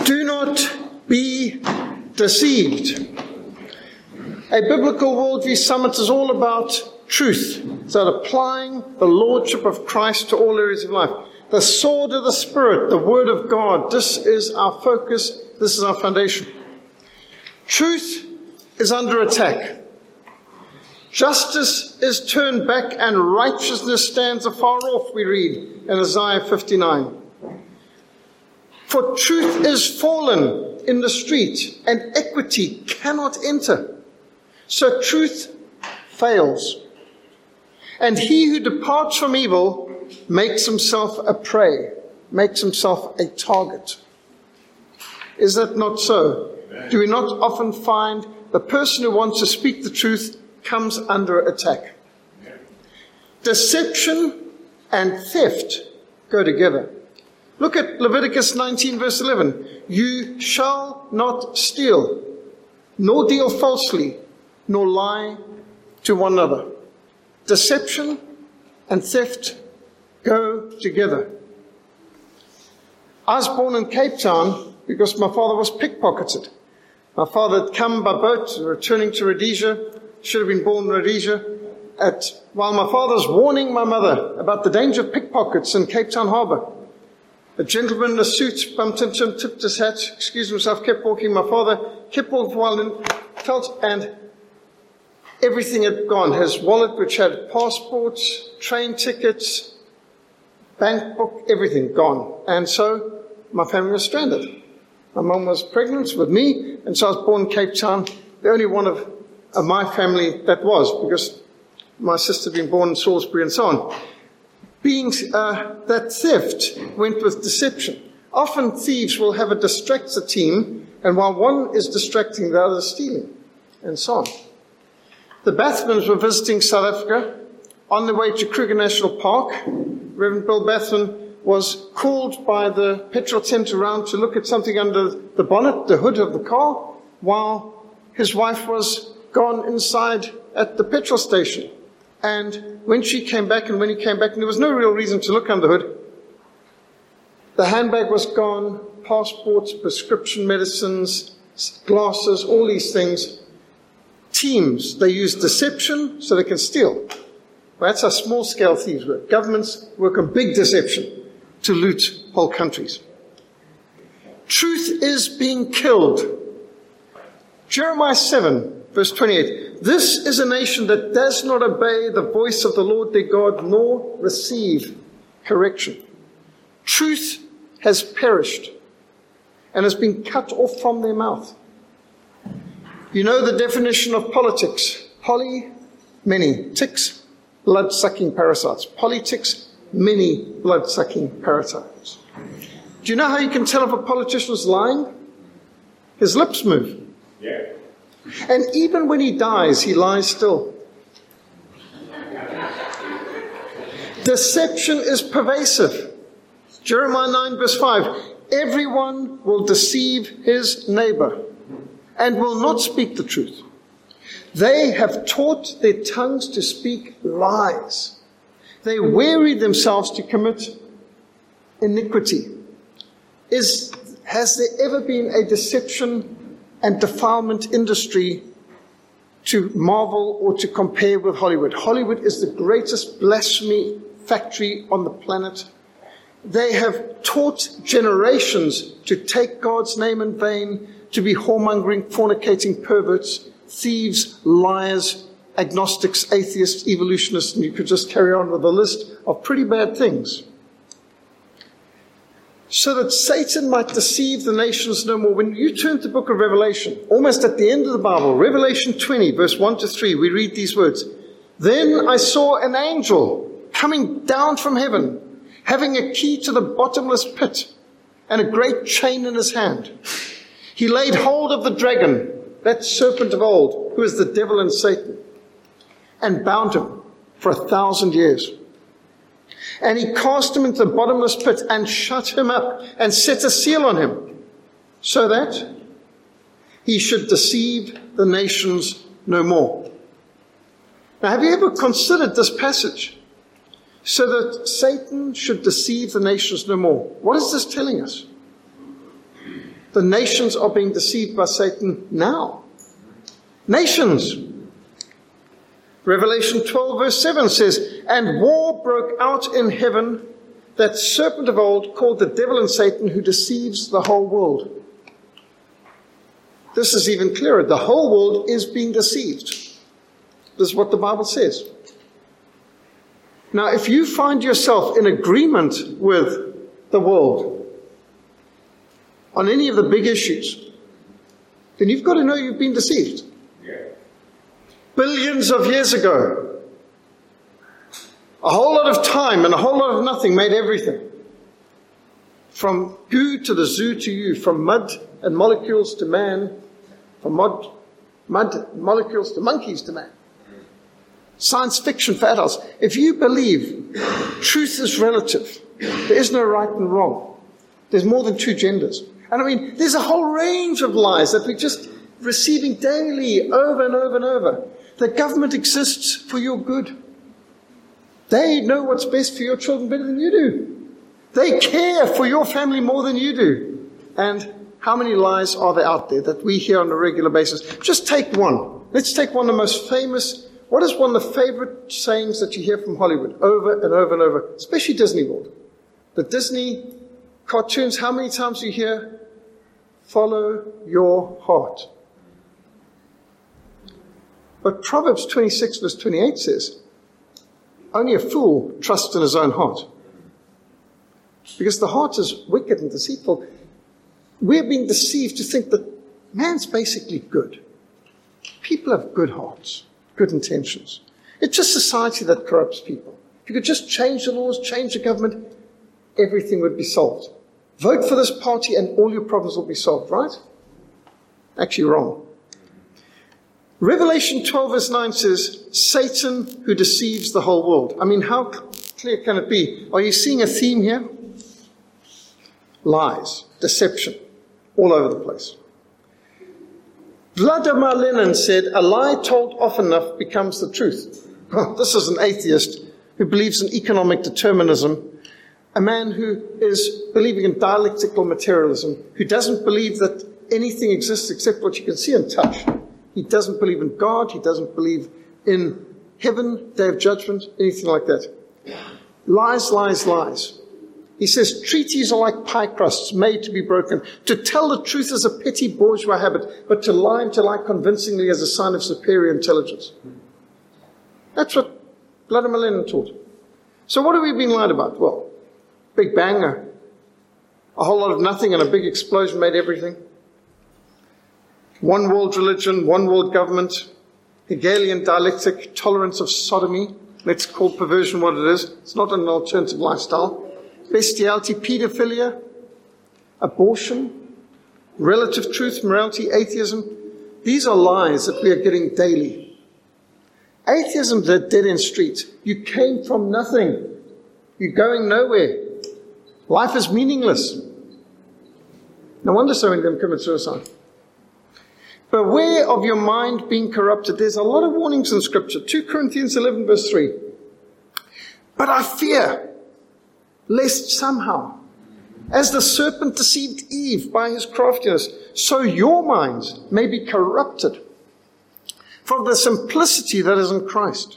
Do not be deceived. A biblical worldview summit is all about truth. It's about applying the lordship of Christ to all areas of life. The sword of the Spirit, the Word of God. This is our focus. This is our foundation. Truth is under attack. Justice is turned back and righteousness stands afar off, we read in Isaiah 59. For truth is fallen in the street and equity cannot enter. So truth fails. And he who departs from evil makes himself a prey, makes himself a target. Is that not so? Do we not often find the person who wants to speak the truth comes under attack? Deception and theft go together. Look at Leviticus 19 verse 11. You shall not steal, nor deal falsely, nor lie to one another. Deception and theft go together. I was born in Cape Town because my father was pickpocketed. My father had come by boat, returning to Rhodesia, should have been born in Rhodesia, while my father was warning my mother about the danger of pickpockets in Cape Town Harbour. A gentleman in a suit bumped into him, tipped his hat, excused himself, kept walking. My father kept walking for a while and felt, and everything had gone. His wallet, which had passports, train tickets, bank book, everything gone. And so my family was stranded. My mum was pregnant with me, and so I was born in Cape Town, the only one of my family that was, because my sister had been born in Salisbury and so on. That theft went with deception. Often thieves will have a distractor team, and while one is distracting, the other is stealing, and so on. The Bathmans were visiting South Africa on their way to Kruger National Park. Reverend Bill Bathman was called by the petrol tent around to look at something under the bonnet, the hood of the car, while his wife was gone inside at the petrol station. And when she came back and when he came back, and there was no real reason to look under the hood, the handbag was gone, passports, prescription medicines, glasses, all these things. Teams, they use deception so they can steal. Well, that's how small-scale thieves work. Governments work on big deception to loot whole countries. Truth is being killed. Jeremiah 7, verse 28. This is a nation that does not obey the voice of the Lord their God, nor receive correction. Truth has perished and has been cut off from their mouth. You know the definition of politics. Poly, many. Ticks, blood-sucking parasites. Politics, many blood-sucking parasites. Do you know how you can tell if a politician is lying? His lips move. Yeah. And even when he dies, he lies still. Deception is pervasive. Jeremiah 9 verse 5. Everyone will deceive his neighbor and will not speak the truth. They have taught their tongues to speak lies. They weary themselves to commit iniquity. Has there ever been a deception and defilement industry to marvel or to compare with Hollywood? Hollywood is the greatest blasphemy factory on the planet. They have taught generations to take God's name in vain, to be whoremongering, fornicating perverts, thieves, liars, agnostics, atheists, evolutionists, and you could just carry on with a list of pretty bad things. So that Satan might deceive the nations no more. When you turn to the book of Revelation, almost at the end of the Bible, Revelation 20, verse 1 to 3, we read these words. Then I saw an angel coming down from heaven, having a key to the bottomless pit and a great chain in his hand. He laid hold of the dragon, that serpent of old, who is the devil and Satan, and bound him for 1,000 years. And he cast him into the bottomless pit and shut him up and set a seal on him, so that he should deceive the nations no more. Now, have you ever considered this passage? So that Satan should deceive the nations no more. What is this telling us? The nations are being deceived by Satan now. Nations. Revelation 12 verse 7 says, "And war broke out in heaven, that serpent of old called the devil and Satan, who deceives the whole world." This is even clearer. The whole world is being deceived. This is what the Bible says. Now, if you find yourself in agreement with the world on any of the big issues, then you've got to know you've been deceived. Billions of years ago, a whole lot of time and a whole lot of nothing made everything. From goo to the zoo to you, from mud and molecules to man, from mud molecules to monkeys to man. Science fiction for adults. If you believe truth is relative, there is no right and wrong. There's more than two genders. And I mean, there's a whole range of lies that we're just receiving daily, over and over and over. The government exists for your good. They know what's best for your children better than you do. They care for your family more than you do. And how many lies are there out there that we hear on a regular basis? Just take one. Let's take one of the most famous. What is one of the favorite sayings that you hear from Hollywood over and over and over, especially Disney World? The Disney cartoons, how many times do you hear, "Follow your heart"? But Proverbs 26 verse 28 says, "Only a fool trusts in his own heart." Because the heart is wicked and deceitful. We're being deceived to think that man's basically good. People have good hearts, good intentions. It's just society that corrupts people. If you could just change the laws, change the government, everything would be solved. Vote for this party and all your problems will be solved, right? Actually wrong. Revelation 12 verse 9 says, "Satan who deceives the whole world." I mean, how clear can it be? Are you seeing a theme here? Lies, deception, all over the place. Vladimir Lenin said, "A lie told often enough becomes the truth." This is an atheist who believes in economic determinism, a man who is believing in dialectical materialism, who doesn't believe that anything exists except what you can see and touch. He doesn't believe in God. He doesn't believe in heaven, day of judgment, anything like that. Lies, lies, lies. He says treaties are like pie crusts made to be broken. To tell the truth is a petty bourgeois habit, but to lie and to lie convincingly is a sign of superior intelligence. That's what Vladimir Lenin taught. So what have we been lied about? Well, Big Bang, a whole lot of nothing and a big explosion made everything. One world religion, one world government, Hegelian dialectic, tolerance of sodomy. Let's call perversion what it is. It's not an alternative lifestyle. Bestiality, pedophilia, abortion, relative truth, morality, atheism. These are lies that we are getting daily. Atheism is a dead-end street. You came from nothing. You're going nowhere. Life is meaningless. No wonder so many of them commit suicide. Beware of your mind being corrupted. There's a lot of warnings in Scripture. 2 Corinthians 11 verse 3. "But I fear, lest somehow, as the serpent deceived Eve by his craftiness, so your minds may be corrupted from the simplicity that is in Christ."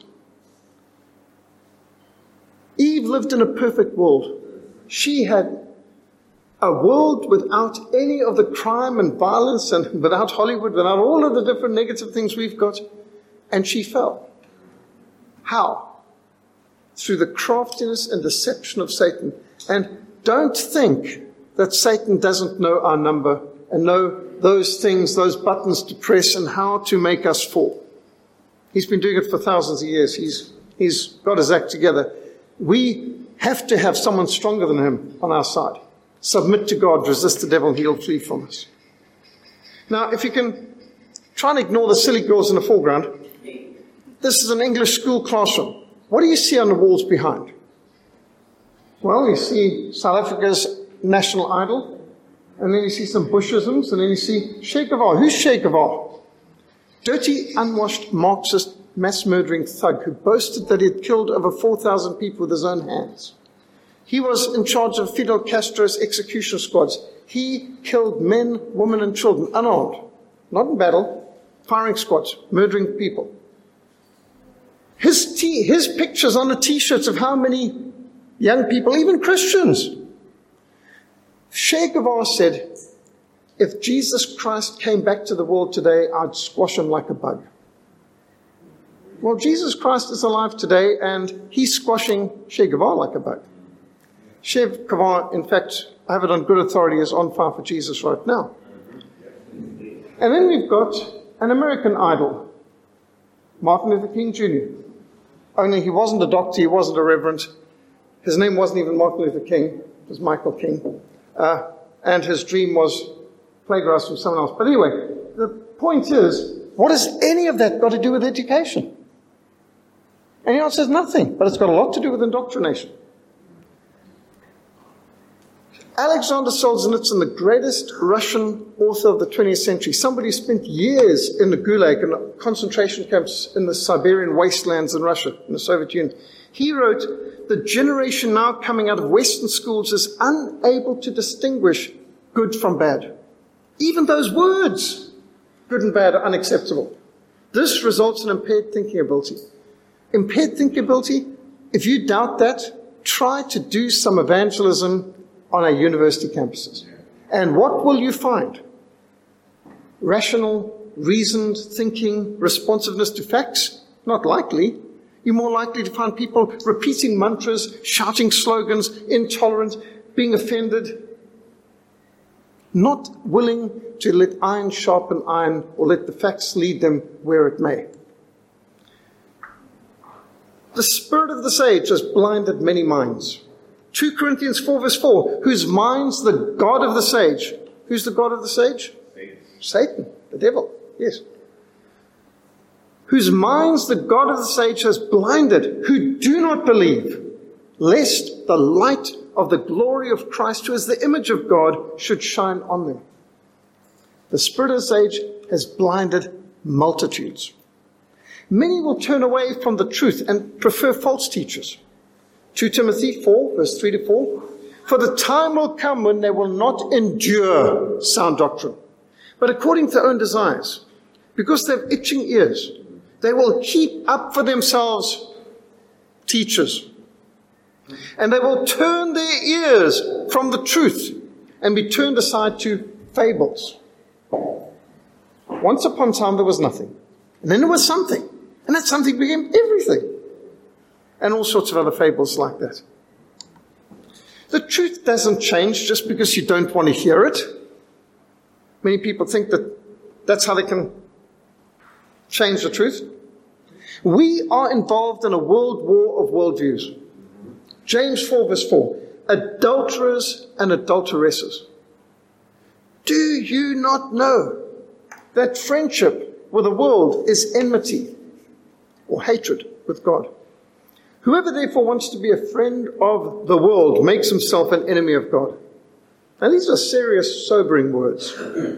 Eve lived in a perfect world. She had a world without any of the crime and violence and without Hollywood, without all of the different negative things we've got. And she fell. How? Through the craftiness and deception of Satan. And don't think that Satan doesn't know our number and know those things, those buttons to press and how to make us fall. He's been doing it for thousands of years. He's got his act together. We have to have someone stronger than him on our side. Submit to God, resist the devil, and he'll flee from us. Now, if you can try and ignore the silly girls in the foreground, this is an English school classroom. What do you see on the walls behind? Well, you see South Africa's national idol, and then you see some Bushisms, and then you see Che Guevara. Who's Che Guevara? Dirty, unwashed, Marxist, mass-murdering thug who boasted that he had killed over 4,000 people with his own hands. He was in charge of Fidel Castro's execution squads. He killed men, women, and children, unarmed, not in battle, firing squads, murdering people. His pictures on the T-shirts of how many young people, even Christians. Che Guevara said, if Jesus Christ came back to the world today, I'd squash him like a bug. Well, Jesus Christ is alive today, and he's squashing Che Guevara like a bug. Che Guevara, in fact, I have it on good authority, is on fire for Jesus right now. And then we've got an American idol, Martin Luther King Jr. Only he wasn't a doctor, he wasn't a reverend. His name wasn't even Martin Luther King, it was Michael King. And his dream was plagiarized from someone else. But anyway, the point is, what has any of that got to do with education? And the answer is nothing, but it's got a lot to do with indoctrination. Alexander Solzhenitsyn, the greatest Russian author of the 20th century, somebody who spent years in the Gulag and the concentration camps in the Siberian wastelands in Russia, in the Soviet Union, he wrote, the generation now coming out of Western schools is unable to distinguish good from bad. Even those words, good and bad, are unacceptable. This results in impaired thinking ability. Impaired thinking ability, if you doubt that, try to do some evangelism on our university campuses. And what will you find? Rational, reasoned thinking, responsiveness to facts? Not likely. You're more likely to find people repeating mantras, shouting slogans, intolerant, being offended, not willing to let iron sharpen iron or let the facts lead them where it may. The spirit of this age has blinded many minds. 2 Corinthians 4 verse 4, whose mind's the god of this age. Who's the god of this age? Satan, the devil, yes. Whose minds the God of this age has blinded, who do not believe, lest the light of the glory of Christ, who is the image of God, should shine on them. The spirit of this age has blinded multitudes. Many will turn away from the truth and prefer false teachers. 2 Timothy 4, verse 3 to 4. For the time will come when they will not endure sound doctrine, but according to their own desires, because they have itching ears, they will heap up for themselves teachers. And they will turn their ears from the truth and be turned aside to fables. Once upon a time there was nothing. And then there was something. And that something became everything. And all sorts of other fables like that. The truth doesn't change just because you don't want to hear it. Many people think that that's how they can change the truth. We are involved in a world war of worldviews. James 4 verse 4. Adulterers and adulteresses. Do you not know that friendship with the world is enmity or hatred with God? Whoever therefore wants to be a friend of the world makes himself an enemy of God. Now these are serious, sobering words.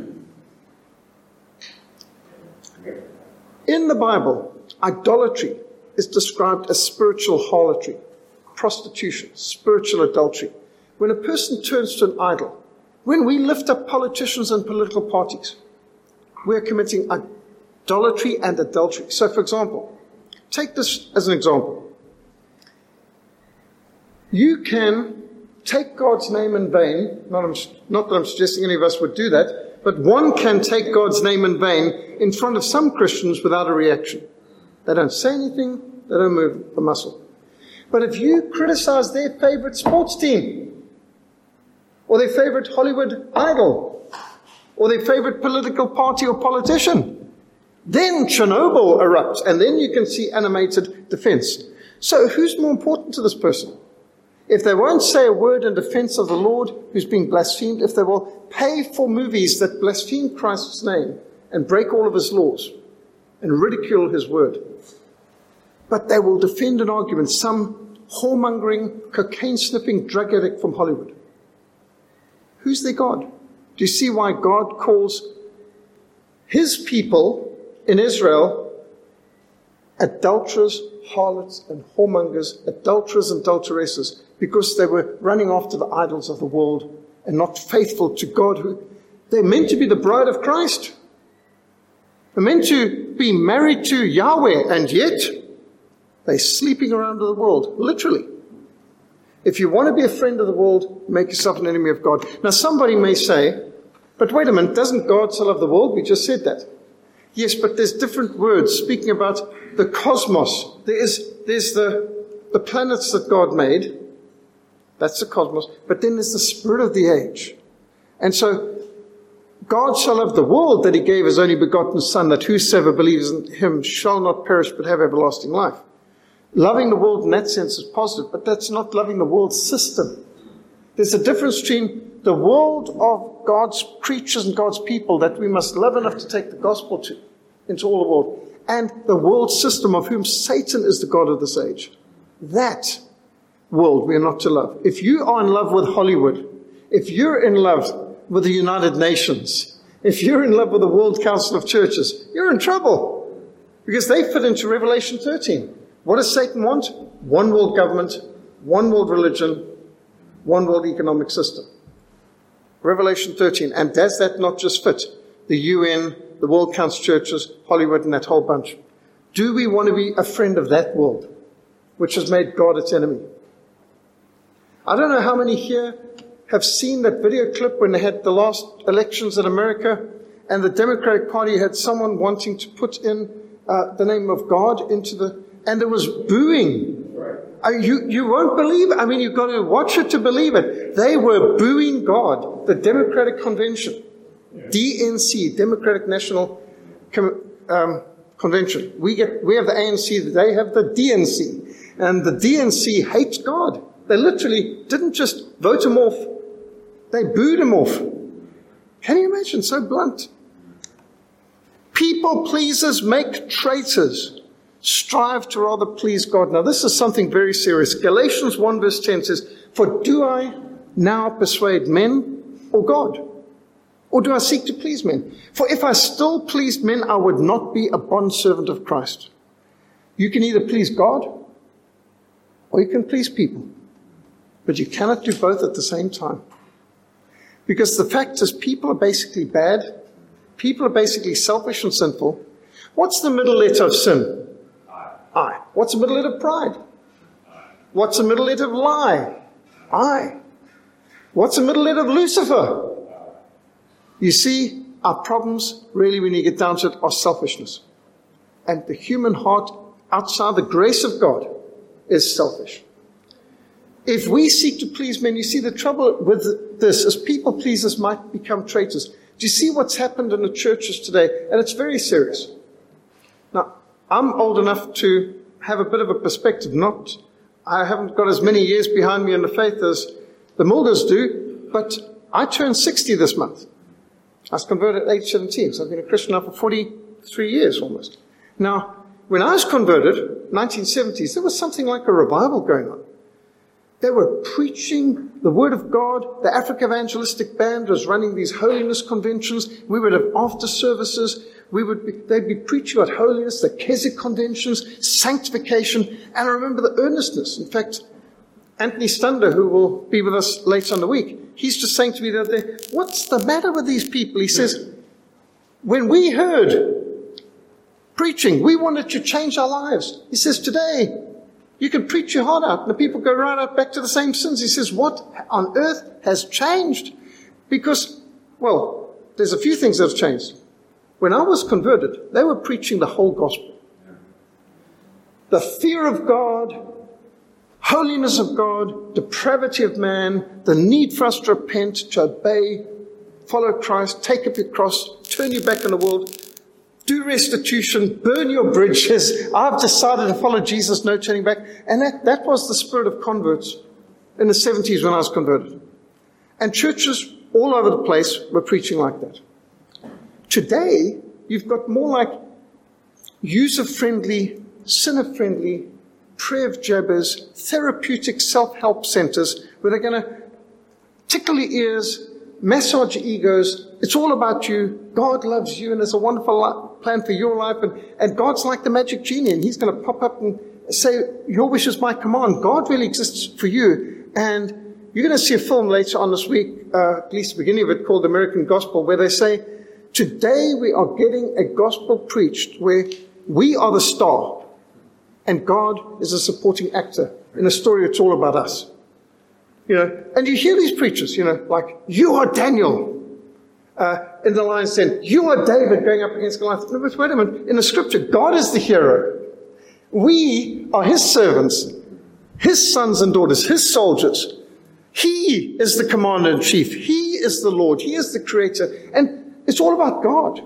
In the Bible, idolatry is described as spiritual harlotry, prostitution, spiritual adultery. When a person turns to an idol, when we lift up politicians and political parties, we're committing idolatry and adultery. So, for example, take this as an example. You can take God's name in vain. Not that I'm suggesting any of us would do that, but one can take God's name in vain in front of some Christians without a reaction. They don't say anything, they don't move a muscle. But if you criticize their favorite sports team, or their favorite Hollywood idol, or their favorite political party or politician, then Chernobyl erupts, and then you can see animated defense. So who's more important to this person? If they won't say a word in defense of the Lord who's being blasphemed, if they will pay for movies that blaspheme Christ's name and break all of his laws and ridicule his word, but they will defend an argument, some whoremongering, cocaine-sniffing drug addict from Hollywood. Who's their God? Do you see why God calls his people in Israel adulterers, harlots, and whoremongers, adulterers and adulteresses, because they were running after the idols of the world and not faithful to God. They're meant to be the bride of Christ. They're meant to be married to Yahweh, and yet they're sleeping around the world, literally. If you want to be a friend of the world, make yourself an enemy of God. Now, somebody may say, but wait a minute, doesn't God so love the world? We just said that. Yes, but there's different words speaking about the cosmos. There's the planets that God made. That's the cosmos. But then there's the spirit of the age. And so, God so loved the world that he gave his only begotten Son, that whosoever believes in him shall not perish but have everlasting life. Loving the world in that sense is positive, but that's not loving the world system. There's a difference between the world of God's creatures and God's people that we must love enough to take the gospel to, into all the world, and the world system of whom Satan is the god of this age. That world we are not to love. If you are in love with Hollywood, if you're in love with the United Nations, if you're in love with the World Council of Churches, you're in trouble, because they fit into Revelation 13. What does Satan want? One world government, one world religion, one world economic system. Revelation 13. And does that not just fit the UN, the World Council of Churches, Hollywood, and that whole bunch? Do we want to be a friend of that world, which has made God its enemy? I don't know how many here have seen that video clip when they had the last elections in America, and the Democratic Party had someone wanting to put in the name of God into the... And there was booing. You won't believe it. I mean, you've got to watch it to believe it. They were booing God. The Democratic Convention, DNC, Democratic National Convention. We have the ANC, they have the DNC. And the DNC hates God. They literally didn't just vote him off, they booed him off. Can you imagine? So blunt. People pleasers make traitors. Strive to rather please God. Now, this is something very serious. Galatians 1 verse 10 says, for do I now persuade men or God? Or do I seek to please men? For if I still pleased men, I would not be a bondservant of Christ. You can either please God or you can please people. But you cannot do both at the same time. Because the fact is, people are basically bad. People are basically selfish and sinful. What's the middle letter of sin? I. What's the middle letter of pride? What's the middle letter of lie? I. What's the middle letter of Lucifer? You see, our problems, really, when you get down to it, are selfishness. And the human heart, outside the grace of God, is selfish. If we seek to please men, you see the trouble with this is people pleasers might become traitors. Do you see what's happened in the churches today? And it's very serious. Now, I'm old enough to have a bit of a perspective. I haven't got as many years behind me in the faith as the Mulders do, but I turned 60 this month. I was converted at age 17, so I've been a Christian now for 43 years almost. Now, when I was converted, 1970s, there was something like a revival going on. They were preaching the Word of God. The Africa Evangelistic Band was running these holiness conventions. We would have after services. They'd be preaching about holiness, the Keswick conventions, sanctification. And I remember the earnestness. In fact, Anthony Stunder, who will be with us later in the week, he's just saying to me the other day, what's the matter with these people? He says, when we heard preaching, we wanted to change our lives. He says, today, you can preach your heart out, and the people go right out back to the same sins. He says, what on earth has changed? Because, well, there's a few things that have changed. When I was converted, they were preaching the whole gospel. The fear of God, holiness of God, depravity of man, the need for us to repent, to obey, follow Christ, take up your cross, turn your back on the world, do restitution, burn your bridges. I've decided to follow Jesus, no turning back. And that was the spirit of converts in the 70s when I was converted. And churches all over the place were preaching like that. Today, you've got more like user-friendly, sinner-friendly, prayer of jabbers, therapeutic self-help centers where they're going to tickle your ears, massage your egos. It's all about you. God loves you and there's a wonderful plan for your life. And God's like the magic genie and he's going to pop up and say, your wish is my command. God really exists for you. And you're going to see a film later on this week at least the beginning of it, called American Gospel, where they say, today we are getting a gospel preached where we are the star and God is a supporting actor in a story that's all about us. And you hear these preachers, like, you are Daniel. In the lion's den, you are David going up against Goliath. No, but wait a minute. In the scripture, God is the hero. We are his servants, his sons and daughters, his soldiers. He is the commander-in-chief. He is the Lord. He is the creator. And it's all about God.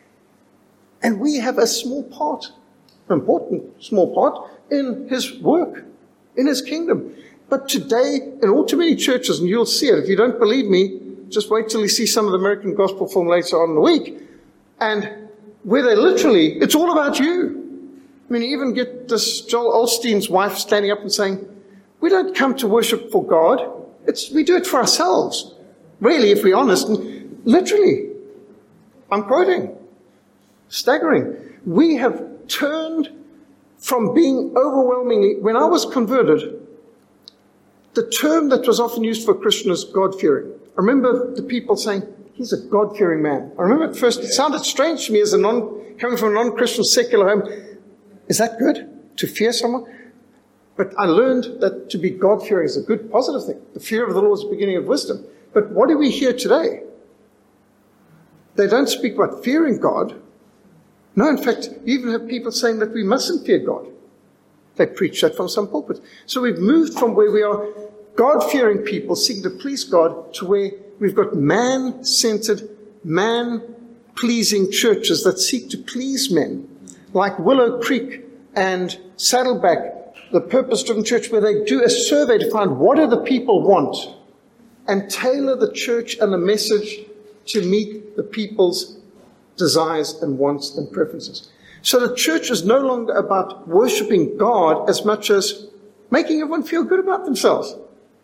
And we have a small part, an important small part, in his work, in his kingdom. But today, in all too many churches, and you'll see it, if you don't believe me, just wait till you see some of the American Gospel film later on in the week, and where they literally, it's all about you. I mean, you even get this Joel Osteen's wife standing up and saying, we don't come to worship for God, we do it for ourselves. Really, if we're honest, and literally, I'm quoting, staggering. We have turned from being overwhelmingly, when I was converted, the term that was often used for a Christian is God-fearing. I remember the people saying, he's a God-fearing man. I remember at first, it sounded strange to me as coming from a non-Christian secular home. Is that good, to fear someone? But I learned that to be God-fearing is a good, positive thing. The fear of the Lord is the beginning of wisdom. But what do we hear today? They don't speak about fearing God. No, in fact, you even have people saying that we mustn't fear God. They preach that from some pulpit. So we've moved from where we are God-fearing people seeking to please God to where we've got man-centered, man-pleasing churches that seek to please men, like Willow Creek and Saddleback, the purpose-driven church, where they do a survey to find what do the people want and tailor the church and the message to meet the people's desires and wants and preferences. So the church is no longer about worshiping God as much as making everyone feel good about themselves.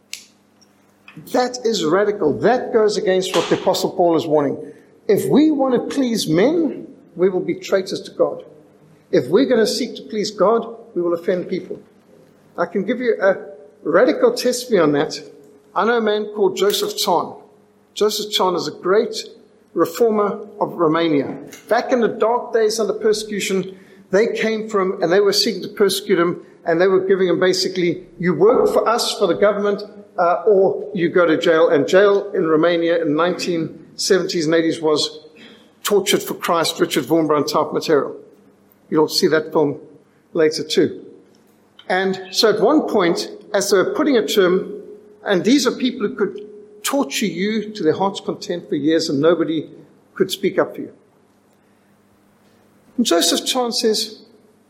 That is radical. That goes against what the Apostle Paul is warning. If we want to please men, we will be traitors to God. If we're going to seek to please God, we will offend people. I can give you a radical testimony on that. I know a man called Joseph Tson. Joseph Tson is a great reformer of Romania. Back in the dark days under persecution, they came from, and they were seeking to persecute him, and they were giving him basically, you work for us, for the government, or you go to jail. And jail in Romania in the 1970s and 80s was tortured for Christ, Richard Wurmbrand type material. You'll see that film later too. And so at one point, as they were putting a term, and these are people who could torture you to their heart's content for years and nobody could speak up for you. And Joseph Tson says,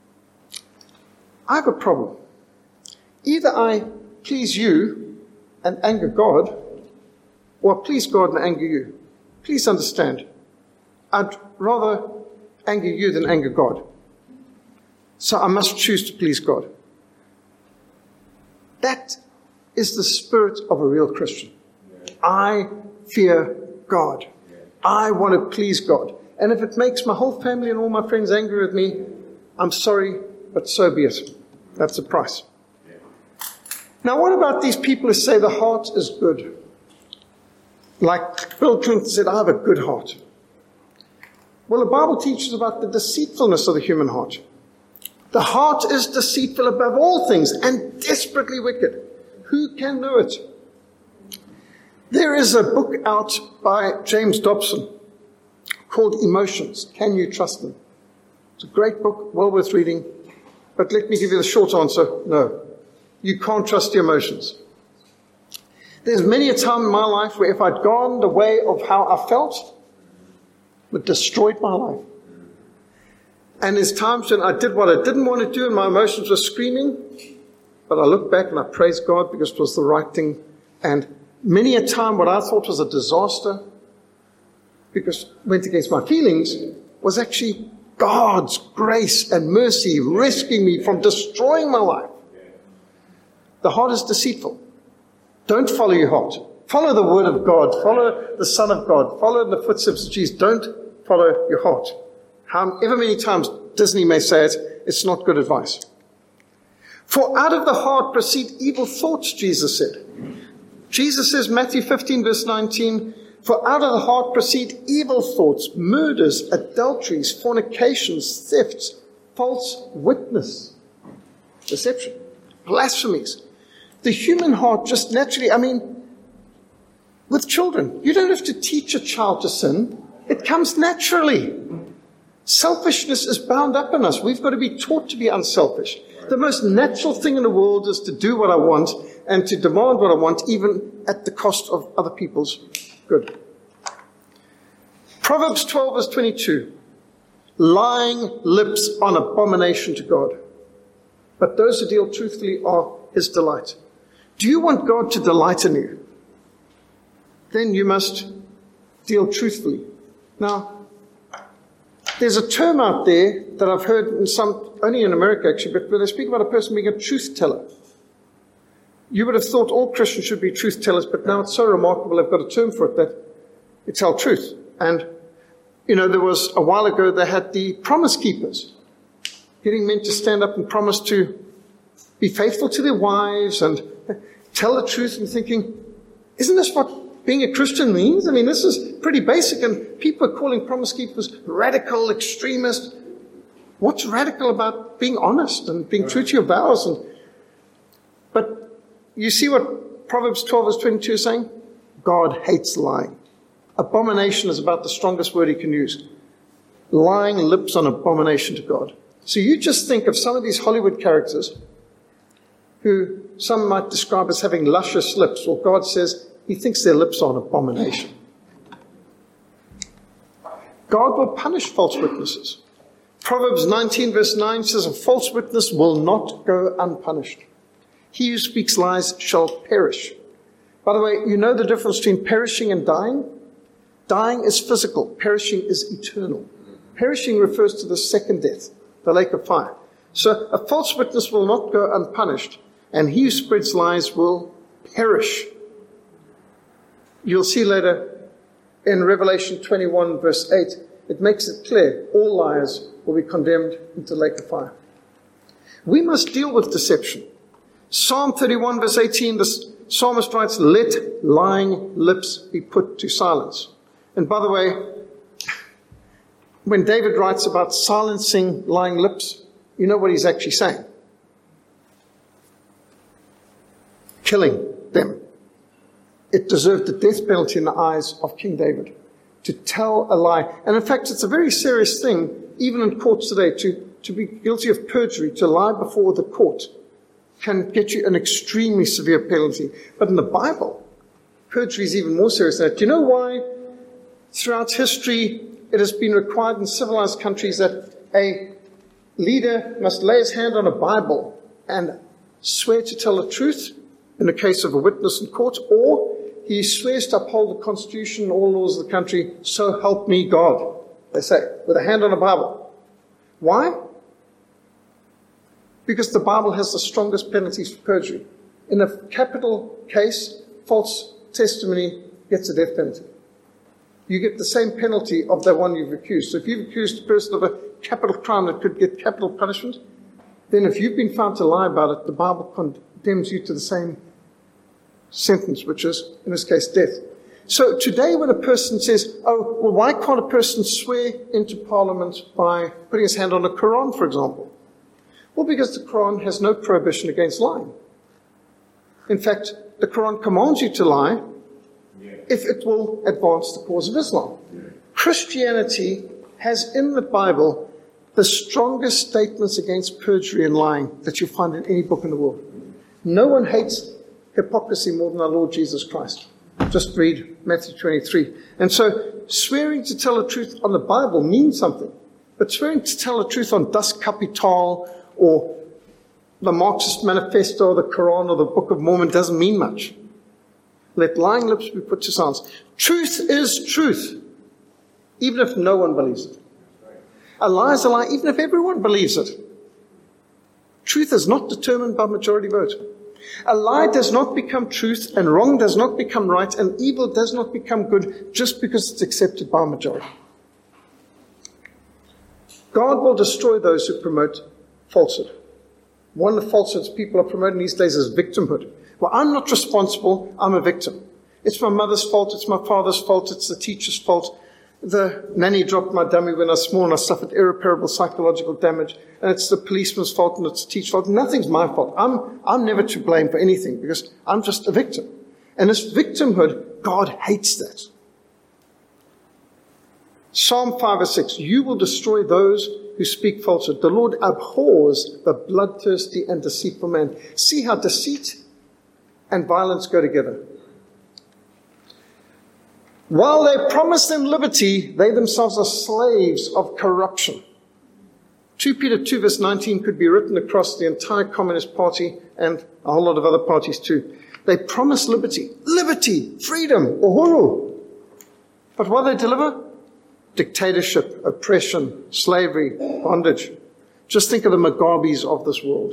I have a problem. Either I please you and anger God, or I please God and anger you. Please understand, I'd rather anger you than anger God. So I must choose to please God. That is the spirit of a real Christian. I fear God. I want to please God. And if it makes my whole family and all my friends angry with me, I'm sorry, but so be it. That's the price. Now, what about these people who say the heart is good? Like Bill Clinton said, I have a good heart. Well, the Bible teaches about the deceitfulness of the human heart. The heart is deceitful above all things and desperately wicked. Who can know it? There is a book out by James Dobson called Emotions. Can you trust them? It's a great book, well worth reading. But let me give you the short answer. No. You can't trust your emotions. There's many a time in my life where if I'd gone the way of how I felt, it would destroyed my life. And there's times when I did what I didn't want to do and my emotions were screaming, but I look back and I praise God because it was the right thing. And many a time what I thought was a disaster, because it went against my feelings, was actually God's grace and mercy rescuing me from destroying my life. The heart is deceitful. Don't follow your heart. Follow the word of God. Follow the Son of God. Follow in the footsteps of Jesus. Don't follow your heart. However many times Disney may say it, it's not good advice. For out of the heart proceed evil thoughts, Jesus said. Jesus says, Matthew 15, verse 19, for out of the heart proceed evil thoughts, murders, adulteries, fornications, thefts, false witness, deception, blasphemies. The human heart just naturally, with children, you don't have to teach a child to sin. It comes naturally. Selfishness is bound up in us. We've got to be taught to be unselfish. The most natural thing in the world is to do what I want and to demand what I want, even at the cost of other people's good. Proverbs 12, verse 22. Lying lips are an abomination to God, but those who deal truthfully are his delight. Do you want God to delight in you? Then you must deal truthfully. Now, there's a term out there that I've heard only in America actually, but where they speak about a person being a truth teller. You would have thought all Christians should be truth tellers, but now it's so remarkable they've got a term for it, that they tell truth. And, there was a while ago they had the promise keepers, getting men to stand up and promise to be faithful to their wives and tell the truth, and thinking, isn't this what being a Christian means? This is pretty basic, and people are calling promise keepers radical, extremist. What's radical about being honest and being true to your vows? But you see what Proverbs 12 verse 22 is saying? God hates lying. Abomination is about the strongest word he can use. Lying lips are an abomination to God. So you just think of some of these Hollywood characters who some might describe as having luscious lips. Well, God says he thinks their lips are an abomination. God will punish false witnesses. Proverbs 19 verse 9 says, a false witness will not go unpunished. He who speaks lies shall perish. By the way, you know the difference between perishing and dying? Dying is physical. Perishing is eternal. Perishing refers to the second death, the lake of fire. So a false witness will not go unpunished, and he who spreads lies will perish. You'll see later in Revelation 21 verse 8, it makes it clear all liars will be condemned into the lake of fire. We must deal with deception. Psalm 31 verse 18, the psalmist writes, let lying lips be put to silence. And by the way, when David writes about silencing lying lips, you know what he's actually saying? Killing them. It deserved the death penalty in the eyes of King David to tell a lie. And in fact, it's a very serious thing, even in courts today, to be guilty of perjury, to lie before the court, can get you an extremely severe penalty. But in the Bible, perjury is even more serious than that. Do you know why throughout history it has been required in civilized countries that a leader must lay his hand on a Bible and swear to tell the truth in the case of a witness in court, or he swears to uphold the Constitution and all laws of the country, so help me God, they say, with a hand on a Bible. Why? Because the Bible has the strongest penalties for perjury. In a capital case, false testimony gets a death penalty. You get the same penalty of the one you've accused. So if you've accused a person of a capital crime that could get capital punishment, then if you've been found to lie about it, the Bible condemns you to the same sentence, which is, in this case, death. So today when a person says, oh, well, why can't a person swear into Parliament by putting his hand on the Quran, for example? Well, because the Quran has no prohibition against lying. In fact, the Quran commands you to lie if it will advance the cause of Islam. Christianity has in the Bible the strongest statements against perjury and lying that you find in any book in the world. No one hates hypocrisy more than our Lord Jesus Christ. Just read Matthew 23. And so swearing to tell the truth on the Bible means something. But swearing to tell the truth on Das Kapital or the Marxist Manifesto or the Quran or the Book of Mormon doesn't mean much. Let lying lips be put to silence. Truth is truth, even if no one believes it. A lie is a lie, even if everyone believes it. Truth is not determined by majority vote. A lie does not become truth, and wrong does not become right, and evil does not become good just because it's accepted by a majority. God will destroy those who promote falsehood. One of the falsehoods people are promoting these days is victimhood. Well, I'm not responsible, I'm a victim. It's my mother's fault, it's my father's fault, it's the teacher's fault. The nanny dropped my dummy when I was small and I suffered irreparable psychological damage. And it's the policeman's fault and it's the teacher's fault. Nothing's my fault. I'm never to blame for anything because I'm just a victim. And this victimhood, God hates that. Psalm 5 or 6, you will destroy those who speak falsehood. The Lord abhors the bloodthirsty and deceitful man. See how deceit and violence go together. While they promise them liberty, they themselves are slaves of corruption. 2 Peter 2 verse 19 could be written across the entire Communist Party and a whole lot of other parties too. They promise liberty, freedom, uhuru. But what do they deliver? Dictatorship, oppression, slavery, bondage. Just think of the Mugabes of this world.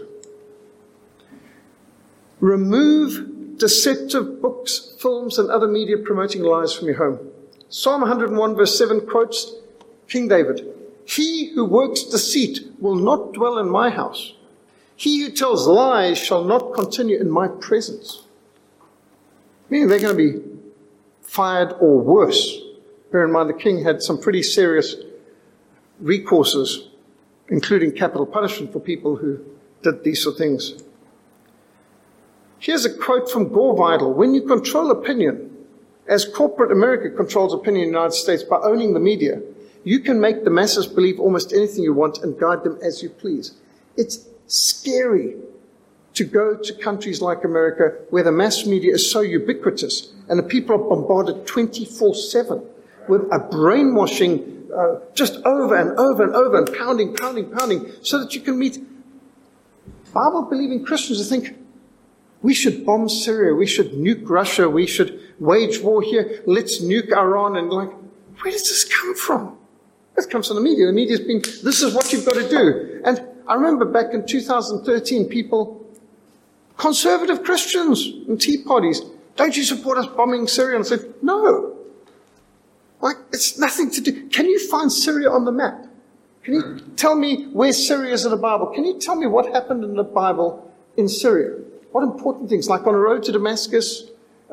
Remove deceptive books, films, and other media promoting lies from your home. Psalm 101 verse 7 quotes King David. He who works deceit will not dwell in my house. He who tells lies shall not continue in my presence. Meaning they're going to be fired or worse. Bear in mind, the king had some pretty serious recourses, including capital punishment for people who did these sort of things. Here's a quote from Gore Vidal. When you control opinion, as corporate America controls opinion in the United States by owning the media, you can make the masses believe almost anything you want and guide them as you please. It's scary to go to countries like America where the mass media is so ubiquitous and the people are bombarded 24/7 with a brainwashing just over and over and over and pounding, so that you can meet Bible-believing Christians who think, we should bomb Syria, we should nuke Russia, we should wage war here, let's nuke Iran. And like, where does this come from? This comes from the media. The media's been, this is what you've got to do. And I remember back in 2013, people, conservative Christians and tea parties, don't you support us bombing Syria? And I said, no. Like, it's nothing to do. Can you find Syria on the map? Can you tell me where Syria is in the Bible? Can you tell me what happened in the Bible in Syria? What important things, like on a road to Damascus,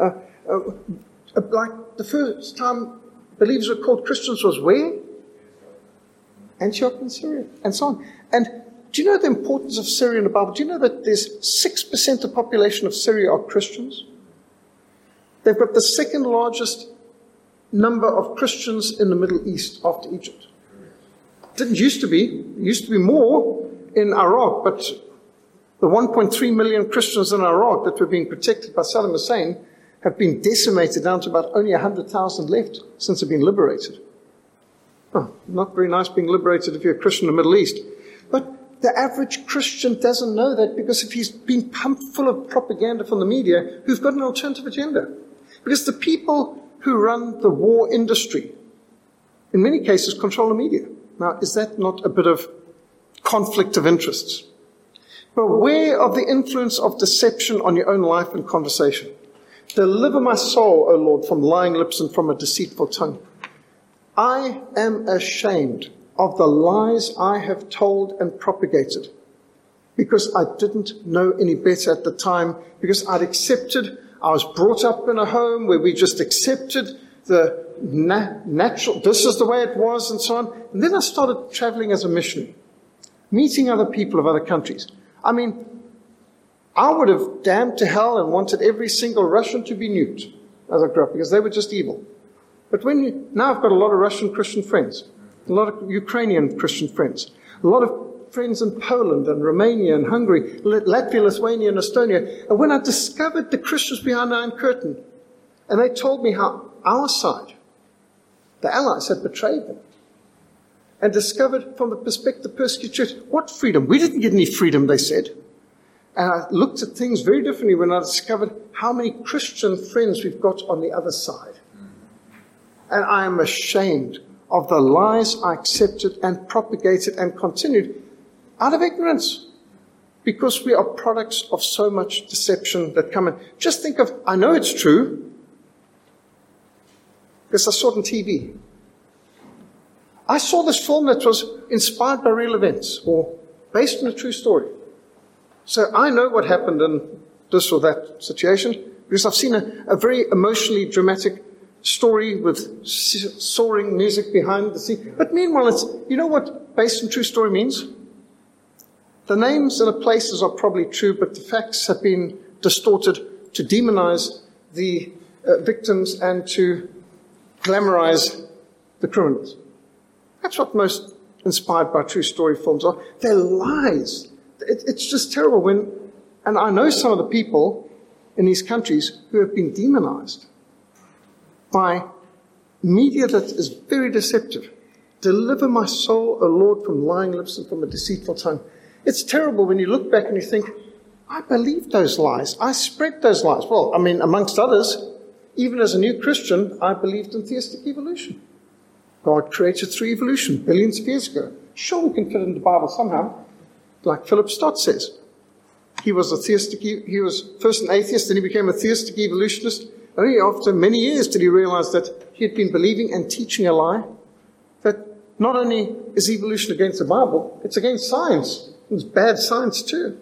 like the first time believers were called Christians was where? Antioch in Syria, and so on. And do you know the importance of Syria in the Bible? Do you know that there's 6% of the population of Syria are Christians? They've got the second largest number of Christians in the Middle East after Egypt. Didn't used to be. It used to be more in Iraq, but the 1.3 million Christians in Iraq that were being protected by Saddam Hussein have been decimated down to about only 100,000 left since they've been liberated. Oh, not very nice being liberated if you're a Christian in the Middle East. But the average Christian doesn't know that because if he's been pumped full of propaganda from the media who've got an alternative agenda. Because the people who run the war industry, in many cases, control the media. Now, is that not a bit of conflict of interests? Beware of the influence of deception on your own life and conversation. Deliver my soul, O Lord, from lying lips and from a deceitful tongue. I am ashamed of the lies I have told and propagated because I didn't know any better at the time, because I was brought up in a home where we just accepted the natural, this is the way it was, and so on. And then I started traveling as a missionary, meeting other people of other countries. I mean, I would have damned to hell and wanted every single Russian to be nuked as I grew up, because they were just evil. But now I've got a lot of Russian Christian friends, a lot of Ukrainian Christian friends, a lot of friends in Poland and Romania and Hungary, Latvia, Lithuania and Estonia. And when I discovered the Christians behind the Iron Curtain, and they told me how our side, the Allies, had betrayed them, and discovered from the perspective of the persecuted church, what freedom? We didn't get any freedom, they said. And I looked at things very differently when I discovered how many Christian friends we've got on the other side. And I am ashamed of the lies I accepted and propagated and continued out of ignorance, because we are products of so much deception that come in. Just think of, I know it's true, because I saw it on TV. I saw this film that was inspired by real events or based on a true story. So I know what happened in this or that situation, because I've seen a very emotionally dramatic story with soaring music behind the scene. But meanwhile, you know what based on true story means? The names and the places are probably true, but the facts have been distorted to demonize the victims and to glamorize the criminals. That's what most inspired by true story films are. They're lies. It's just terrible and I know some of the people in these countries who have been demonized by media that is very deceptive. Deliver my soul, O Lord, from lying lips and from a deceitful tongue. It's terrible when you look back and you think, I believed those lies. I spread those lies. Well, I mean, amongst others, even as a new Christian, I believed in theistic evolution. God created through evolution billions of years ago. Sure, we can fit it in the Bible somehow, like Philip Stott says. He was first an atheist, then he became a theistic evolutionist. Only after many years did he realize that he had been believing and teaching a lie, that not only is evolution against the Bible, it's against science. It's bad science too.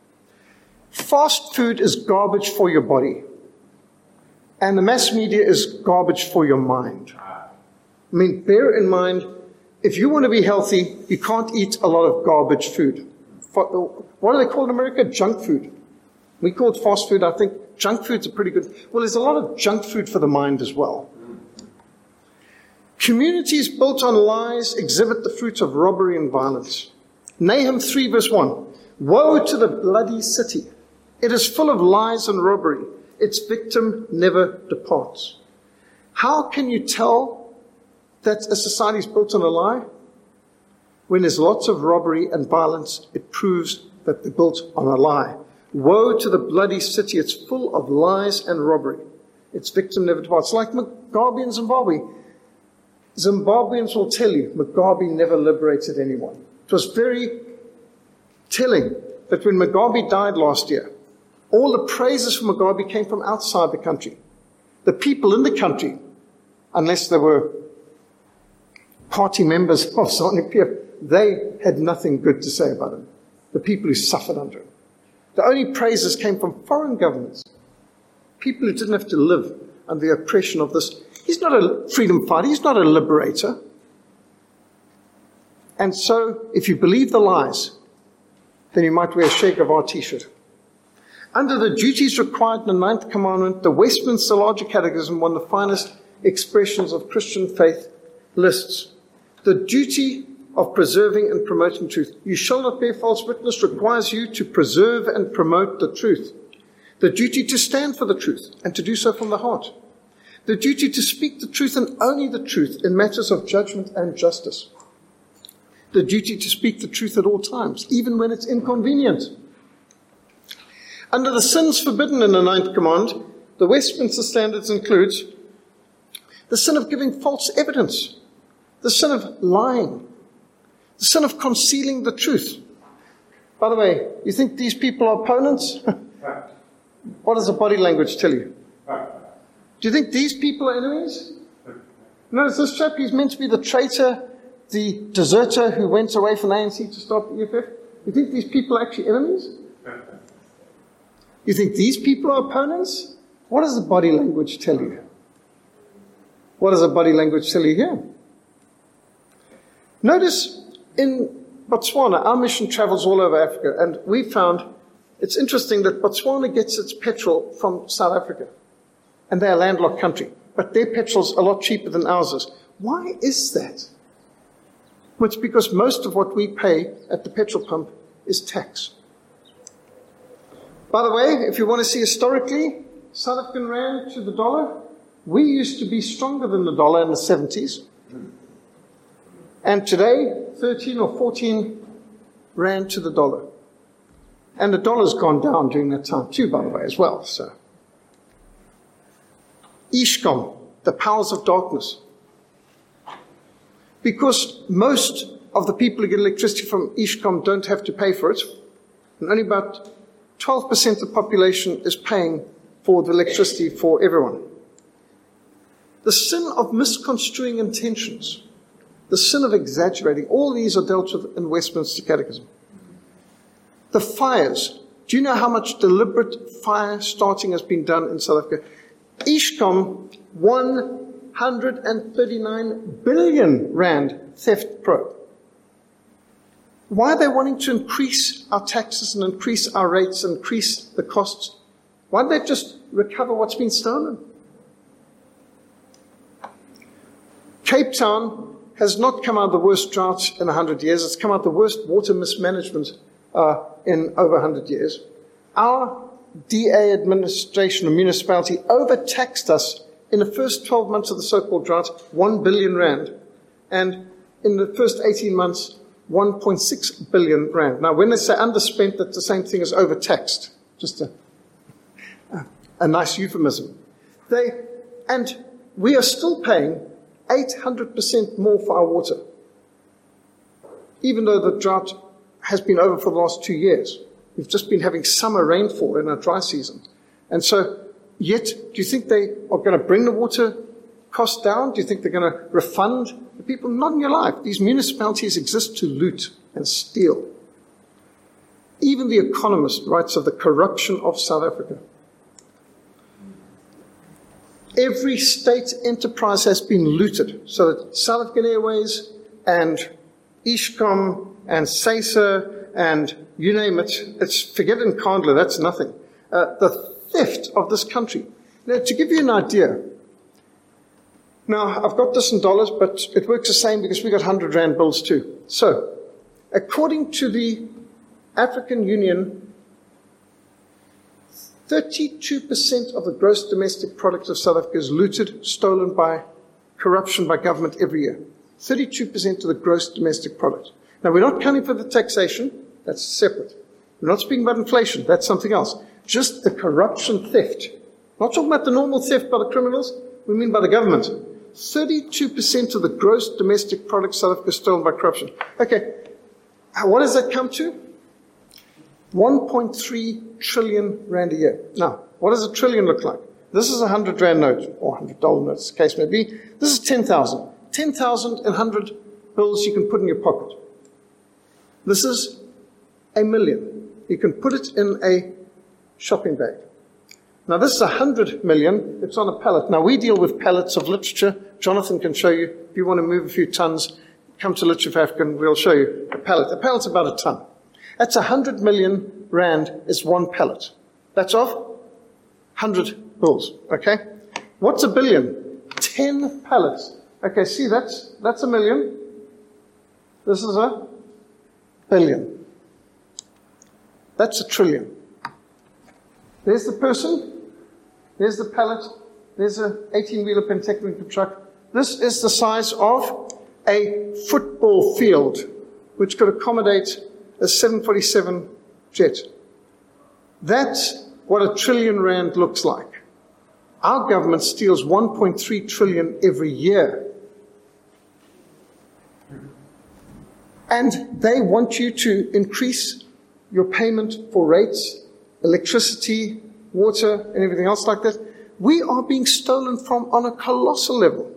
Fast food is garbage for your body. And the mass media is garbage for your mind. I mean, bear in mind, if you want to be healthy, you can't eat a lot of garbage food. What do they call it in America? Junk food. We call it fast food. I think junk food's a pretty good. Well, there's a lot of junk food for the mind as well. Communities built on lies exhibit the fruit of robbery and violence. Nahum 3 verse 1. Woe to the bloody city. It is full of lies and robbery. Its victim never departs. How can you tell that a society is built on a lie? When there's lots of robbery and violence, it proves that they're built on a lie. Woe to the bloody city. It's full of lies and robbery. Its victim never departs. Like Mugabe in Zimbabwe. Zimbabweans will tell you Mugabe never liberated anyone. It was very telling that when Mugabe died last year, all the praises for Mugabe came from outside the country. The people in the country, unless they were party members of ZANU-PF, they had nothing good to say about him. The people who suffered under him. The only praises came from foreign governments. People who didn't have to live under the oppression of this. He's not a freedom fighter. He's not a liberator. And so, if you believe the lies, then you might wear a Che Guevara t-shirt. Under the duties required in the Ninth Commandment, the Westminster Larger Catechism, one of the finest expressions of Christian faith, lists the duty of preserving and promoting truth. You shall not bear false witness requires you to preserve and promote the truth. The duty to stand for the truth and to do so from the heart. The duty to speak the truth and only the truth in matters of judgment and justice. The duty to speak the truth at all times, even when it's inconvenient. Under the sins forbidden in the Ninth Command, the Westminster Standards includes the sin of giving false evidence, the sin of lying, the sin of concealing the truth. By the way, you think these people are opponents? What does the body language tell you? Do you think these people are enemies? Notice this chap, he's meant to be the traitor, the deserter who went away from the ANC to start the EFF. You think these people are actually enemies? You think these people are opponents? What does the body language tell you? What does the body language tell you here? Notice in Botswana, our mission travels all over Africa, and we found it's interesting that Botswana gets its petrol from South Africa, and they're a landlocked country, but their petrol's a lot cheaper than ours is. Why is that? Well, it's because most of what we pay at the petrol pump is tax. By the way, if you want to see historically, South African rand to the dollar, we used to be stronger than the dollar in the 70s. And today, 13 or 14 rand to the dollar. And the dollar's gone down during that time too, by the way, as well. So, Eskom, the powers of darkness. Because most of the people who get electricity from Eskom don't have to pay for it, and only about 12% of the population is paying for the electricity for everyone. The sin of misconstruing intentions, the sin of exaggerating, all these are dealt with in Westminster Catechism. The fires, Do you know how much deliberate fire starting has been done in South Africa? Eskom, 139 billion rand theft probe. Why are they wanting to increase our taxes and increase our rates and increase the costs? Why don't they just recover what's been stolen? Cape Town has not come out the worst drought in 100 years. It's come out the worst water mismanagement in over 100 years. Our DA administration or municipality overtaxed us in the first 12 months of the so-called drought, 1 billion rand. And in the first 18 months, 1.6 billion rand. Now, when they say underspent, that's the same thing as overtaxed. Just a nice euphemism. And we are still paying 800% more for our water, even though the drought has been over for the last 2 years. We've just been having summer rainfall in our dry season. And so, yet, do you think they are going to bring the water cost down? Do you think they're going to refund the people? Not in your life. These municipalities exist to loot and steal. Even The Economist writes of the corruption of South Africa. Every state enterprise has been looted, so that South African Airways and Eskom and SASA and you name it, forget Nkandla, that's nothing. The theft of this country. Now, to give you an idea, now I've got this in dollars, but it works the same because we got 100 rand bills too. So, according to the African Union, 32% of the gross domestic product of South Africa is looted, stolen by corruption by government every year. 32% of the gross domestic product. Now, we're not counting for the taxation. That's separate. We're not speaking about inflation. That's something else. Just the corruption theft. Not talking about the normal theft by the criminals. We mean by the government. 32% of the gross domestic product of South Africa is stolen by corruption. Okay. What does that come to? 1.3 trillion rand a year. Now, what does a trillion look like? This is a 100 rand note, or $100 note, as the case may be. This is 10,000. 10,000 and 100 bills you can put in your pocket. This is a million. You can put it in a shopping bag. Now, this is 100 million. It's on a pallet. Now, we deal with pallets of literature. Jonathan can show you. If you want to move a few tons, come to Literature for Africa and we'll show you a pallet. A pallet's about a ton. That's 100 million rand is one pallet. That's of 100 bills, okay? What's a billion? 10 pallets. Okay, see, that's a million. This is a billion. That's a trillion. There's the person. There's the pallet. There's a 18-wheeler Pentecostal truck. This is the size of a football field, which could accommodate a 747 jet. That's what a trillion rand looks like. Our government steals 1.3 trillion every year. And they want you to increase your payment for rates, electricity, water, and everything else like that. We are being stolen from on a colossal level.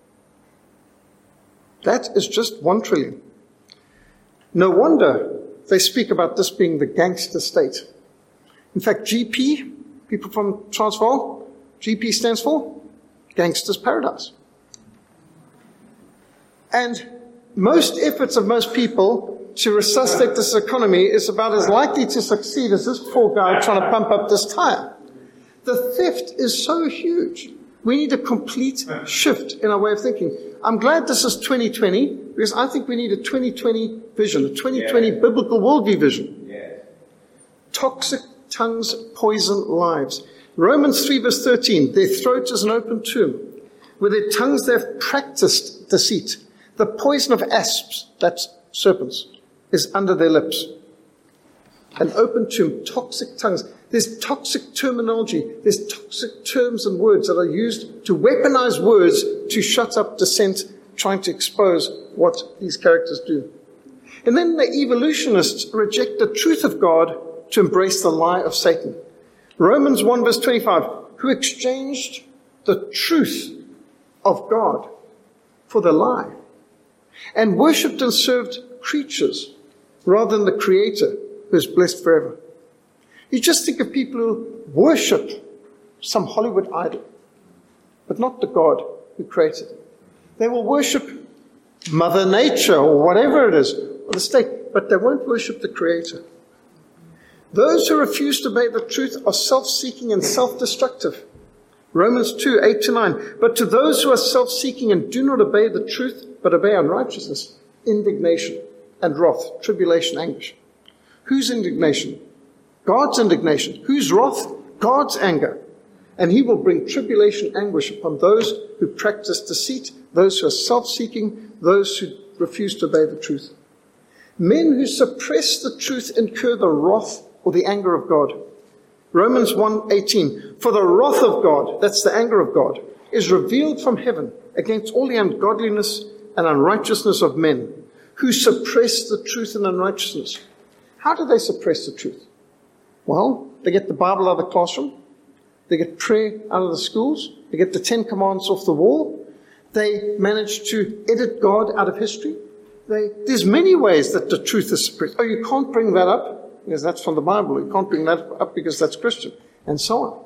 That is just 1 trillion. No wonder they speak about this being the gangster state. In fact, GP, people from Transvaal, GP stands for Gangster's Paradise. And most efforts of most people to resuscitate this economy is about as likely to succeed as this poor guy trying to pump up this tire. The theft is so huge. We need a complete shift in our way of thinking. I'm glad this is 2020, because I think we need a 2020 vision, a 2020 biblical worldview vision. Toxic tongues poison lives. Romans 3 verse 13, their throat is an open tomb. With their tongues they've practiced deceit. The poison of asps, that's serpents, is under their lips. An open tomb, toxic tongues. There's toxic terminology. There's toxic terms and words that are used to weaponize words to shut up dissent, trying to expose what these characters do. And then the evolutionists reject the truth of God to embrace the lie of Satan. Romans 1 verse 25, who exchanged the truth of God for the lie, and worshipped and served creatures rather than the Creator, who is blessed forever. You just think of people who worship some Hollywood idol, but not the God who created it. They will worship Mother Nature or whatever it is, or the state, but they won't worship the Creator. Those who refuse to obey the truth are self-seeking and self-destructive. Romans 2, 8-9. But to those who are self-seeking and do not obey the truth, but obey unrighteousness, indignation and wrath, tribulation, anguish. Whose indignation? God's indignation. Whose wrath? God's anger. And he will bring tribulation, anguish upon those who practice deceit, those who are self-seeking, those who refuse to obey the truth. Men who suppress the truth incur the wrath or the anger of God. Romans 1:18. For the wrath of God, that's the anger of God, is revealed from heaven against all the ungodliness and unrighteousness of men who suppress the truth in unrighteousness. How do they suppress the truth? Well, they get the Bible out of the classroom. They get prayer out of the schools. They get the 10 Commandments off the wall. They manage to edit God out of history. There's many ways that the truth is suppressed. Oh, you can't bring that up because that's from the Bible. You can't bring that up because that's Christian, and so on.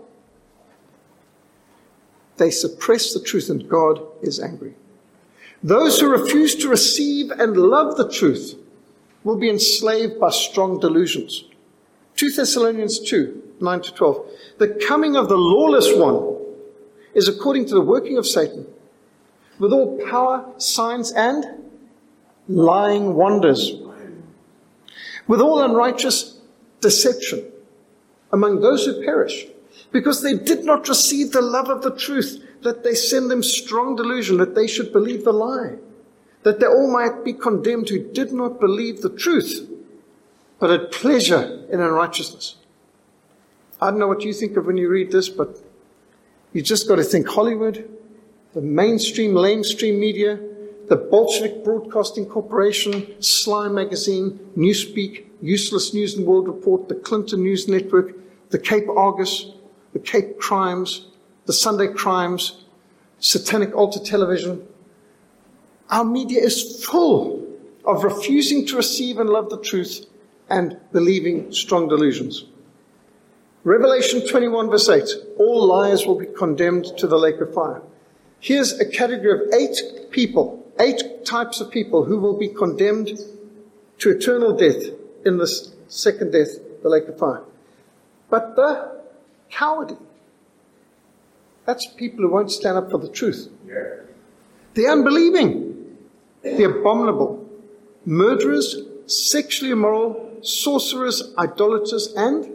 They suppress the truth, and God is angry. Those who refuse to receive and love the truth will be enslaved by strong delusions. 2 Thessalonians 2, 9-12. The coming of the lawless one is according to the working of Satan, with all power, signs, and lying wonders, with all unrighteous deception among those who perish, because they did not receive the love of the truth, that they send them strong delusion, that they should believe the lie, that they all might be condemned who did not believe the truth, but had pleasure in unrighteousness. I don't know what you think of when you read this, but you just got to think Hollywood, the mainstream, lamestream media, the Bolshevik Broadcasting Corporation, Sly Magazine, Newspeak, Useless News and World Report, the Clinton News Network, the Cape Argus, the Cape Crimes, the Sunday Crimes, Satanic Altar Television. Our media is full of refusing to receive and love the truth and believing strong delusions. Revelation 21 verse 8, all liars will be condemned to the lake of fire. Here's a category of 8 people, 8 types of people who will be condemned to eternal death in this second death, the lake of fire. But the cowardly, that's people who won't stand up for the truth. Yeah. The unbelieving, the abominable, murderers, sexually immoral, sorcerers, idolaters, and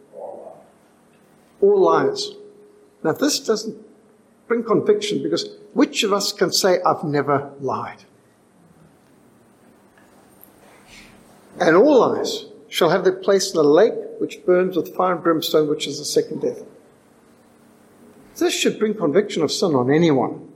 all liars. Now, this doesn't bring conviction, because which of us can say, I've never lied? And all lies shall have their place in the lake which burns with fire and brimstone, which is the second death. This should bring conviction of sin on anyone.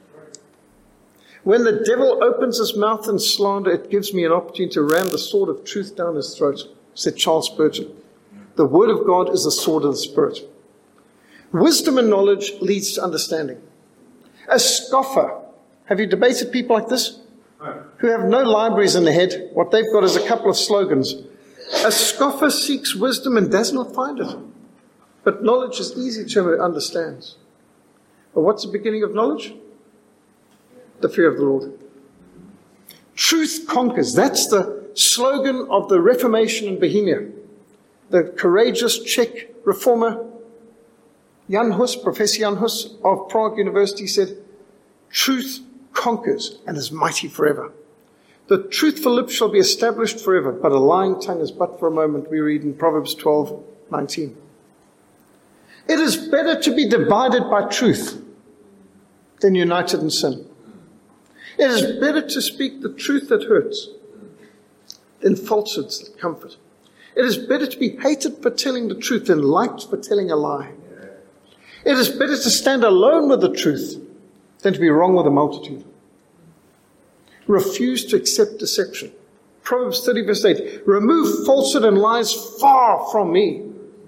When the devil opens his mouth in slander, it gives me an opportunity to ram the sword of truth down his throat, said Charles Spurgeon. The word of God is the sword of the Spirit. Wisdom and knowledge leads to understanding. A scoffer, have you debated people like this? Who have no libraries in their head. What they've got is a couple of slogans. A scoffer seeks wisdom and does not find it. But knowledge is easy to understand. But what's the beginning of knowledge? The fear of the Lord. Truth conquers. That's the slogan of the Reformation in Bohemia. The courageous Czech reformer Jan Hus, Professor Jan Hus of Prague University, said, truth conquers and is mighty forever. The truthful lips shall be established forever, but a lying tongue is but for a moment, we read in Proverbs 12:19. It is better to be divided by truth than united in sin. It is better to speak the truth that hurts than falsehoods that comfort. It is better to be hated for telling the truth than liked for telling a lie. It is better to stand alone with the truth than to be wrong with a multitude. Refuse to accept deception. Proverbs 30 verse 8, remove falsehood and lies far from me.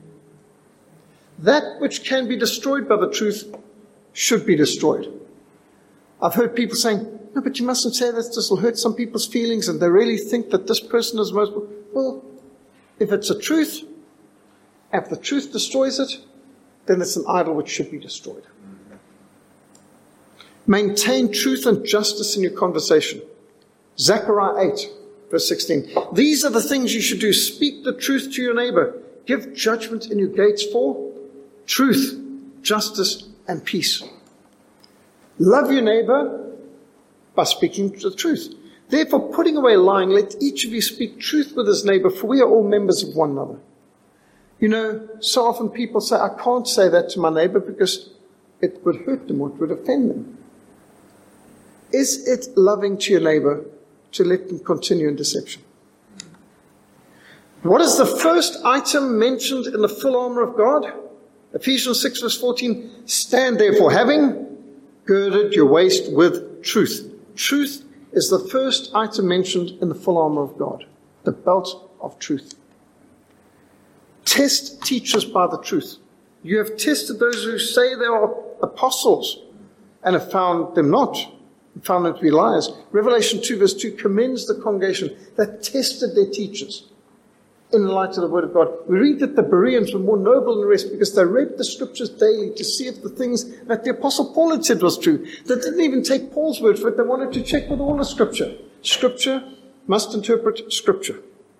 That which can be destroyed by the truth should be destroyed. I've heard people saying, no, but you mustn't say that, this will hurt some people's feelings, and they really think that this person is most... Well, if it's a truth, If the truth destroys it, then it's an idol which should be destroyed. Maintain truth and justice in your conversation. Zechariah 8, verse 16. These are the things you should do. Speak the truth to your neighbor. Give judgment in your gates for truth, justice, and peace. Love your neighbor by speaking the truth. Therefore, putting away lying, let each of you speak truth with his neighbor, for we are all members of one another. You know, so often people say, I can't say that to my neighbor because it would hurt them or it would offend them. Is it loving to your neighbor to let them continue in deception? What is the first item mentioned in the full armor of God? Ephesians 6 verse 14, stand therefore having girded your waist with truth. Truth is the first item mentioned in the full armor of God, the belt of truth. Test teachers by the truth. You have tested those who say they are apostles and have found them not, and found them to be liars. Revelation 2 verse 2 commends the congregation that tested their teachers in the light of the word of God. We read that the Bereans were more noble than the rest because they read the scriptures daily to see if the things that the apostle Paul had said was true. They didn't even take Paul's word for it. They wanted to check with all the scripture. Scripture must interpret scripture.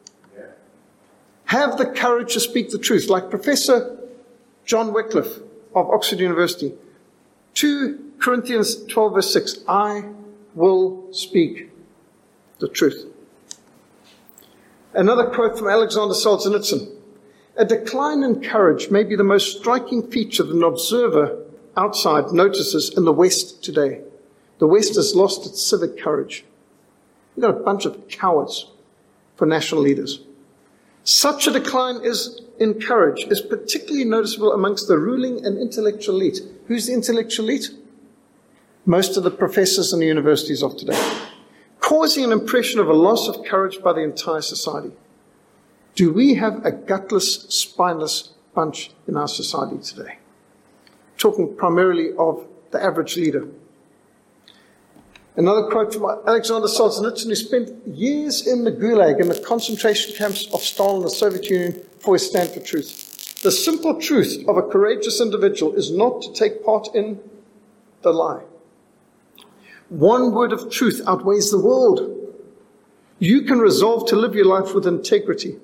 Have the courage to speak the truth, like Professor John Wycliffe of Oxford University. 2 Corinthians 12 verse 6, I will speak the truth. Another quote from Alexander Solzhenitsyn. A decline in courage may be the most striking feature that an observer outside notices in the West today. The West has lost its civic courage. We've got a bunch of cowards for national leaders. Such a decline in courage is particularly noticeable amongst the ruling and intellectual elite. Who's the intellectual elite? Most of the professors in the universities of today. Causing an impression of a loss of courage by the entire society. Do we have a gutless, spineless bunch in our society today? Talking primarily of the average leader. Another quote from Alexander Solzhenitsyn, who spent years in the Gulag, in the concentration camps of Stalin and the Soviet Union, for his stand for truth. The simple truth of a courageous individual is not to take part in the lie. One word of truth outweighs the world. You can resolve to live your life with integrity.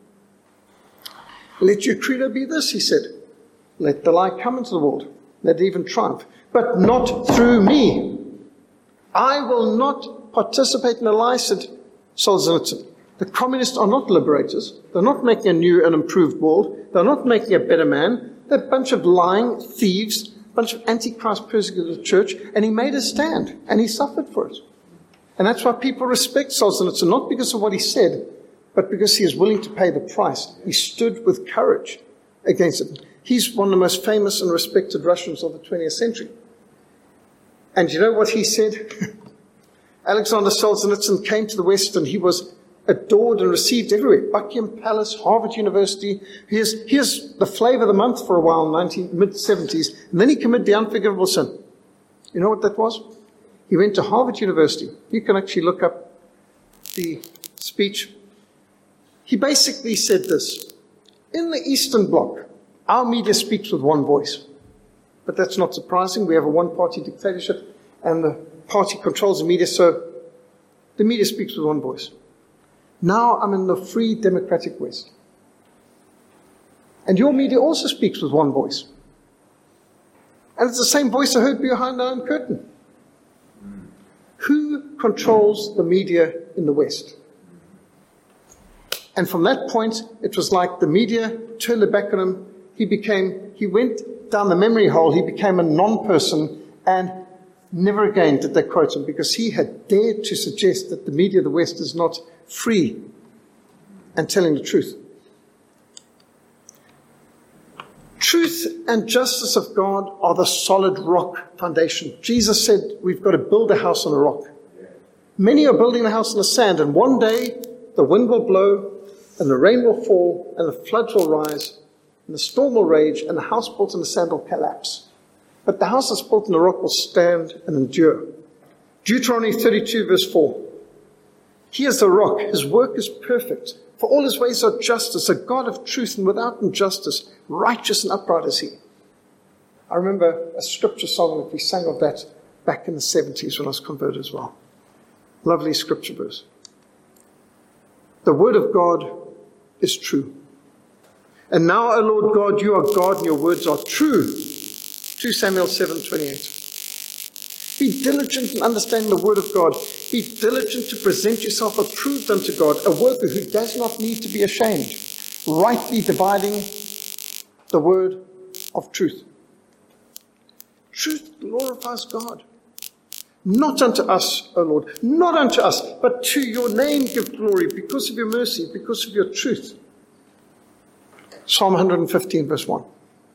Let your credo be this, he said. Let the lie come into the world. Let it even triumph. But not through me. I will not participate in a lie, said Solzhenitsyn. The communists are not liberators. They're not making a new and improved world. They're not making a better man. They're a bunch of lying thieves, a bunch of antichrist persecutors of the church. And he made a stand, and he suffered for it. And that's why people respect Solzhenitsyn, not because of what he said, but because he is willing to pay the price. He stood with courage against it. He's one of the most famous and respected Russians of the 20th century. And you know what he said? Alexander Solzhenitsyn came to the West and he was adored and received everywhere. Buckingham Palace, Harvard University. Here's the flavor of the month for a while in the mid-70s. And then he committed the unforgivable sin. You know what that was? He went to Harvard University. You can actually look up the speech. He basically said this. In the Eastern Bloc, our media speaks with one voice. But that's not surprising. We have a one-party dictatorship, and the party controls the media, so the media speaks with one voice. Now I'm in the free democratic West. And your media also speaks with one voice. And it's the same voice I heard behind the Iron Curtain. Who controls the media in the West? And from that point, it was like the media turned their back on him. He went down the memory hole. He became a non-person, and never again did they quote him, because he had dared to suggest that the media of the West is not free and telling the truth. Truth and justice of God are the solid rock foundation. Jesus said we've got to build a house on a rock. Many are building a house on the sand, and one day the wind will blow, and the rain will fall, and the floods will rise, and the storm will rage, and the house built on the sand will collapse. But the house that's built on the rock will stand and endure. Deuteronomy 32 verse 4. He is the rock. His work is perfect. For all his ways are justice, a God of truth and without injustice, righteous and upright is he. I remember a scripture song that we sang of that back in the 70s when I was converted as well. Lovely scripture verse. The word of God is true. And now, O Lord God, you are God and your words are true. 2 Samuel 7:28. Be diligent in understanding the word of God. Be diligent to present yourself approved unto God, a worker who does not need to be ashamed, rightly dividing the word of truth. Truth glorifies God. Not unto us, O Lord, not unto us, but to your name give glory because of your mercy, because of your truth. Psalm 115, verse 1.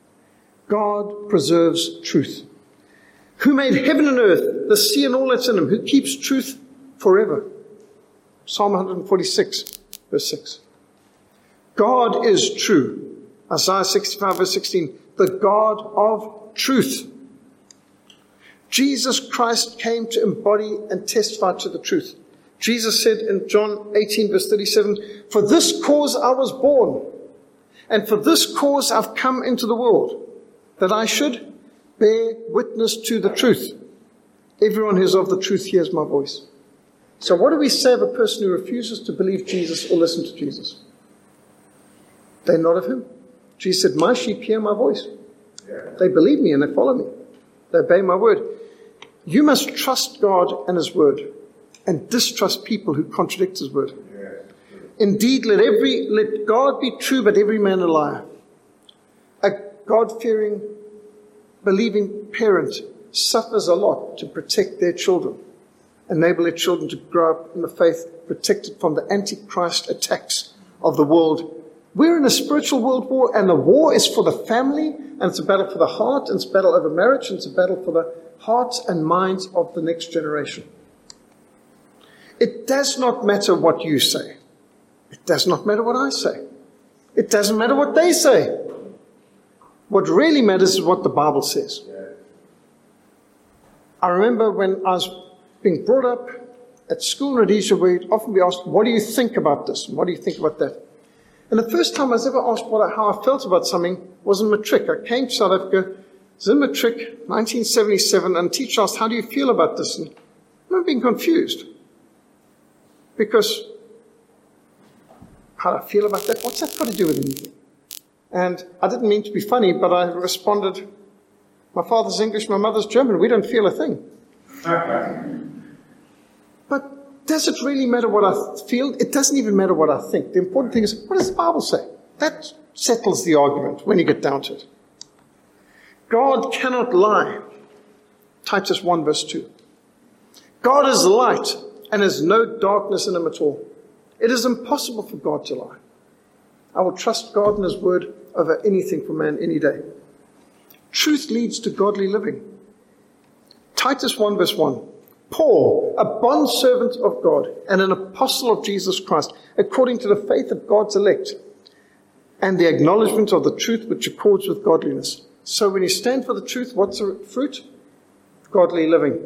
God preserves truth. Who made heaven and earth, the sea and all that's in them, who keeps truth forever. Psalm 146, verse 6. God is true. Isaiah 65, verse 16. The God of truth. Jesus Christ came to embody and testify to the truth. Jesus said in John 18, verse 37, for this cause I was born, and for this cause I've come into the world, that I should bear witness to the truth. Everyone who's of the truth hears my voice. So what do we say of a person who refuses to believe Jesus or listen to Jesus? They're not of him. Jesus said, my sheep hear my voice. They believe me and they follow me. They obey my word. You must trust God and his word and distrust people who contradict his word. Indeed, let God be true, but every man a liar. A God-fearing, believing parent suffers a lot to protect their children, enable their children to grow up in the faith, protected from the antichrist attacks of the world. We're in a spiritual world war, and the war is for the family, and it's a battle for the heart, and it's a battle over marriage, and it's a battle for the hearts and minds of the next generation. It does not matter what you say. It does not matter what I say. It doesn't matter what they say. What really matters is what the Bible says. I remember when I was being brought up at school in Rhodesia, we'd often be asked, what do you think about this? And what do you think about that? And the first time I was ever asked how I felt about something was in matric. I came to South Africa, I was in matric, 1977, and the teacher asked, how do you feel about this? And I remember being confused. Because, how do I feel about that? What's that got to do with anything? And I didn't mean to be funny, but I responded, my father's English, my mother's German. We don't feel a thing. But does it really matter what I feel? It doesn't even matter what I think. The important thing is, what does the Bible say? That settles the argument when you get down to it. God cannot lie. Titus 1 verse 2. God is light and there's no darkness in him at all. It is impossible for God to lie. I will trust God and his word over anything for man any day. Truth leads to godly living. Titus 1 verse 1. Paul, a bondservant of God and an apostle of Jesus Christ, according to the faith of God's elect and the acknowledgement of the truth which accords with godliness. So when you stand for the truth, what's the fruit? Godly living.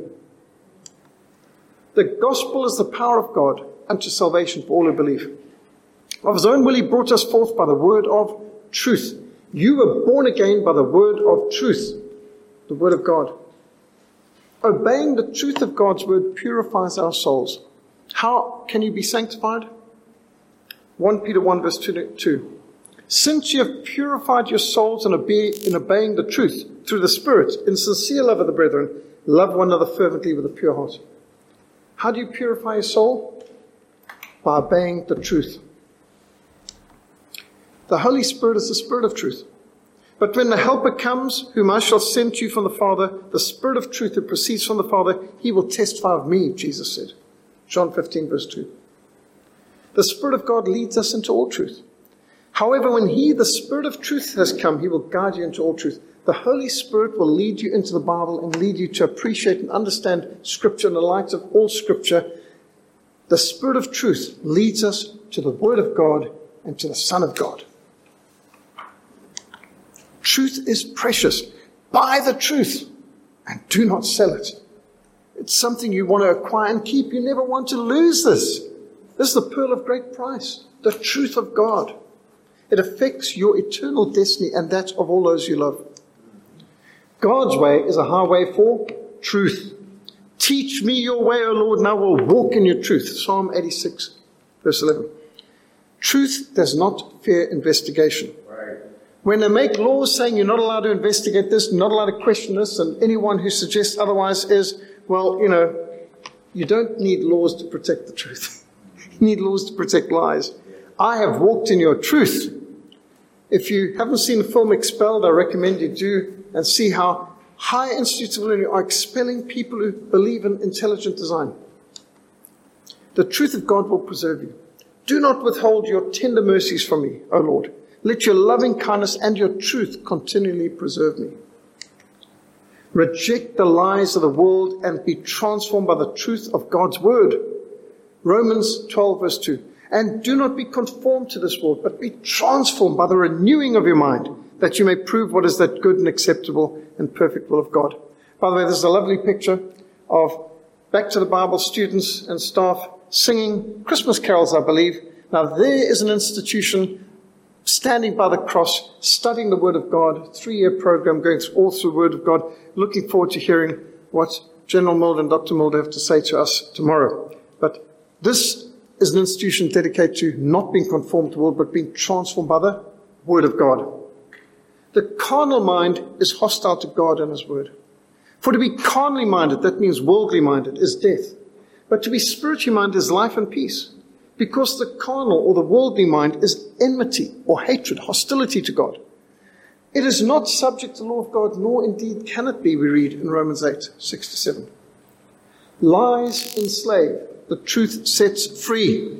The gospel is the power of God unto salvation for all who believe. Of his own will he brought us forth by the word of truth. You were born again by the word of truth, the word of God. Obeying the truth of God's word purifies our souls. How can you be sanctified? 1 Peter 1 verse 2. Since you have purified your souls in obeying the truth through the Spirit, in sincere love of the brethren, love one another fervently with a pure heart. How do you purify your soul? By obeying the truth. The Holy Spirit is the Spirit of truth. But when the Helper comes, whom I shall send to you from the Father, the Spirit of truth who proceeds from the Father, he will testify of me, Jesus said. John 15, verse 2. The Spirit of God leads us into all truth. However, when he, the Spirit of truth, has come, he will guide you into all truth. The Holy Spirit will lead you into the Bible and lead you to appreciate and understand Scripture in the light of all Scripture. The Spirit of truth leads us to the Word of God and to the Son of God. Truth is precious. Buy the truth and do not sell it. It's something you want to acquire and keep. You never want to lose this. This is the pearl of great price, the truth of God. It affects your eternal destiny and that of all those you love. God's way is a highway for truth. Teach me your way, O Lord, and I will walk in your truth. Psalm 86, verse 11. Truth does not fear investigation. Right. When they make laws saying you're not allowed to investigate this, not allowed to question this, and anyone who suggests otherwise is, well, you don't need laws to protect the truth. You need laws to protect lies. I have walked in your truth. If you haven't seen the film Expelled, I recommend you do, and see how higher institutes of learning are expelling people who believe in intelligent design. The truth of God will preserve you. Do not withhold your tender mercies from me, O Lord. Let your loving kindness and your truth continually preserve me. Reject the lies of the world and be transformed by the truth of God's word. Romans 12, verse 2. And do not be conformed to this world, but be transformed by the renewing of your mind, that you may prove what is that good and acceptable and perfect will of God. By the way, this is a lovely picture of Back to the Bible students and staff singing Christmas carols, I believe. Now, there is an institution standing by the cross, studying the Word of God, 3-year program going all through the Word of God. Looking forward to hearing what General Mulder and Dr. Mulder have to say to us tomorrow. But this is an institution dedicated to not being conformed to the world, but being transformed by the Word of God. The carnal mind is hostile to God and His Word. For to be carnally minded, that means worldly minded, is death. But to be spiritually minded is life and peace. Because the carnal or the worldly mind is enmity or hatred, hostility to God. It is not subject to the law of God, nor indeed can it be, we read in Romans 8, 6-7. Lies enslave, the truth sets free.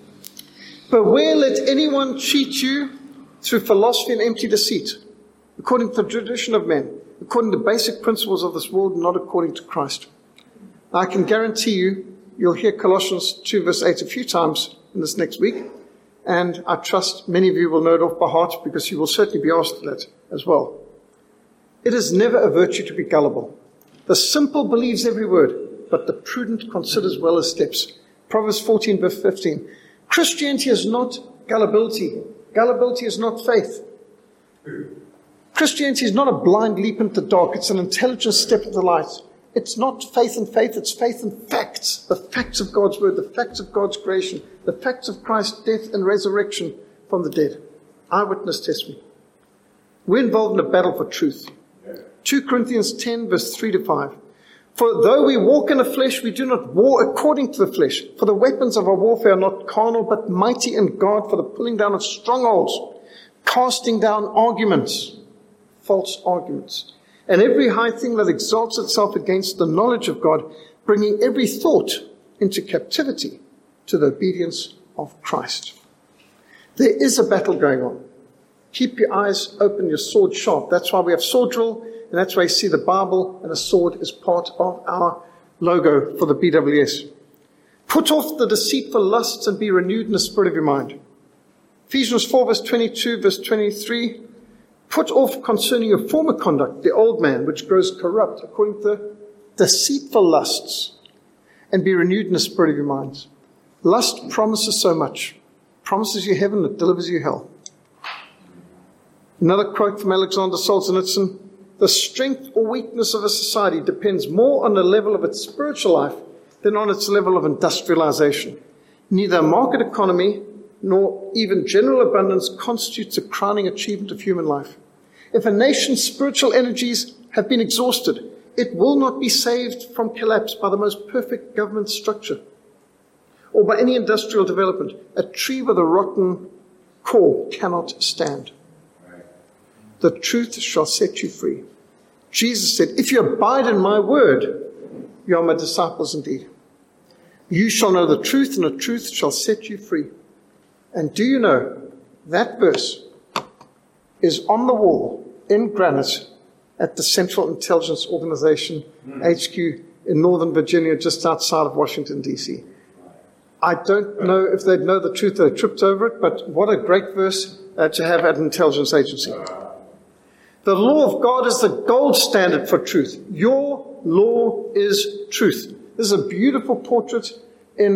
Beware let anyone cheat you through philosophy and empty deceit, according to the tradition of men, according to basic principles of this world, not according to Christ. I can guarantee you'll hear Colossians 2 verse 8 a few times in this next week, and I trust many of you will know it off by heart because you will certainly be asked that as well. It is never a virtue to be gullible. The simple believes every word, but the prudent considers well his steps. Proverbs 14 verse 15. Christianity is not gullibility. Gullibility is not faith. Christianity is not a blind leap into the dark. It's an intelligent step into the light. It's not faith in faith, it's faith in facts. The facts of God's word, the facts of God's creation, the facts of Christ's death and resurrection from the dead. Eyewitness testimony. We're involved in a battle for truth. 2 Corinthians 10 verse 3-5. For though we walk in the flesh, we do not war according to the flesh. For the weapons of our warfare are not carnal, but mighty in God for the pulling down of strongholds, casting down arguments, false arguments, and every high thing that exalts itself against the knowledge of God, bringing every thought into captivity to the obedience of Christ. There is a battle going on. Keep your eyes open, your sword sharp. That's why we have sword drill, and that's why you see the Bible and a sword is part of our logo for the BWS. Put off the deceitful lusts and be renewed in the spirit of your mind. Ephesians 4 verse 22, verse 23. Put off concerning your former conduct, the old man, which grows corrupt according to deceitful lusts, and be renewed in the spirit of your minds. Lust promises so much. Promises you heaven, it delivers you hell. Another quote from Alexander Solzhenitsyn. The strength or weakness of a society depends more on the level of its spiritual life than on its level of industrialization. Neither market economy nor even general abundance constitutes a crowning achievement of human life. If a nation's spiritual energies have been exhausted, it will not be saved from collapse by the most perfect government structure or by any industrial development. A tree with a rotten core cannot stand. The truth shall set you free. Jesus said, if you abide in my word, you are my disciples indeed. You shall know the truth, and the truth shall set you free. And do you know that verse is on the wall in granite at the Central Intelligence Organization, HQ in Northern Virginia, just outside of Washington, D.C. I don't know if they'd know the truth, they tripped over it, but what a great verse to have at an intelligence agency. The law of God is the gold standard for truth. Your law is truth. This is a beautiful portrait in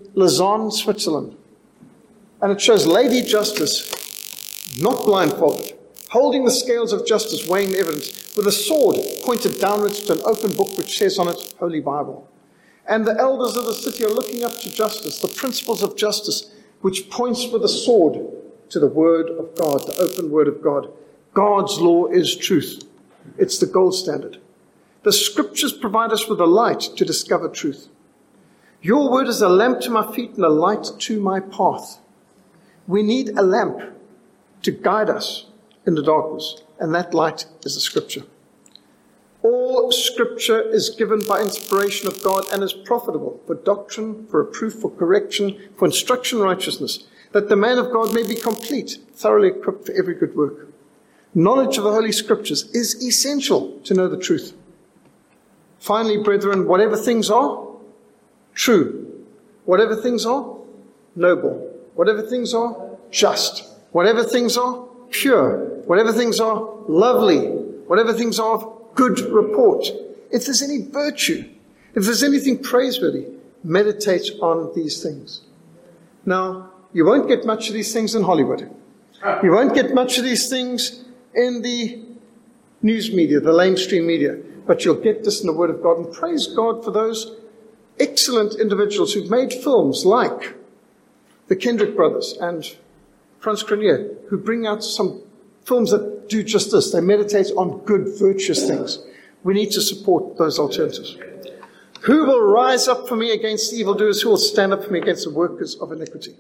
Lausanne, Switzerland. And it shows Lady Justice, not blindfolded, holding the scales of justice, weighing evidence, with a sword pointed downwards to an open book which says on it, Holy Bible. And the elders of the city are looking up to justice, the principles of justice, which points with a sword to the Word of God, the open Word of God. God's law is truth. It's the gold standard. The Scriptures provide us with a light to discover truth. Your word is a lamp to my feet and a light to my path. We need a lamp to guide us in the darkness, and that light is the Scripture. All Scripture is given by inspiration of God and is profitable for doctrine, for reproof, for correction, for instruction in righteousness, that the man of God may be complete, thoroughly equipped for every good work. Knowledge of the Holy Scriptures is essential to know the truth. Finally, brethren, whatever things are true, whatever things are noble, whatever things are just, whatever things are pure, whatever things are lovely, whatever things are of good report, if there's any virtue, if there's anything praiseworthy, meditate on these things. Now, you won't get much of these things in Hollywood. You won't get much of these things in the news media, the mainstream media, but you'll get this in the Word of God. And praise God for those excellent individuals who've made films like the Kendrick brothers and Frans Cronje, who bring out some films that do just this. They meditate on good, virtuous things. We need to support those alternatives. Who will rise up for me against evildoers? Who will stand up for me against the workers of iniquity?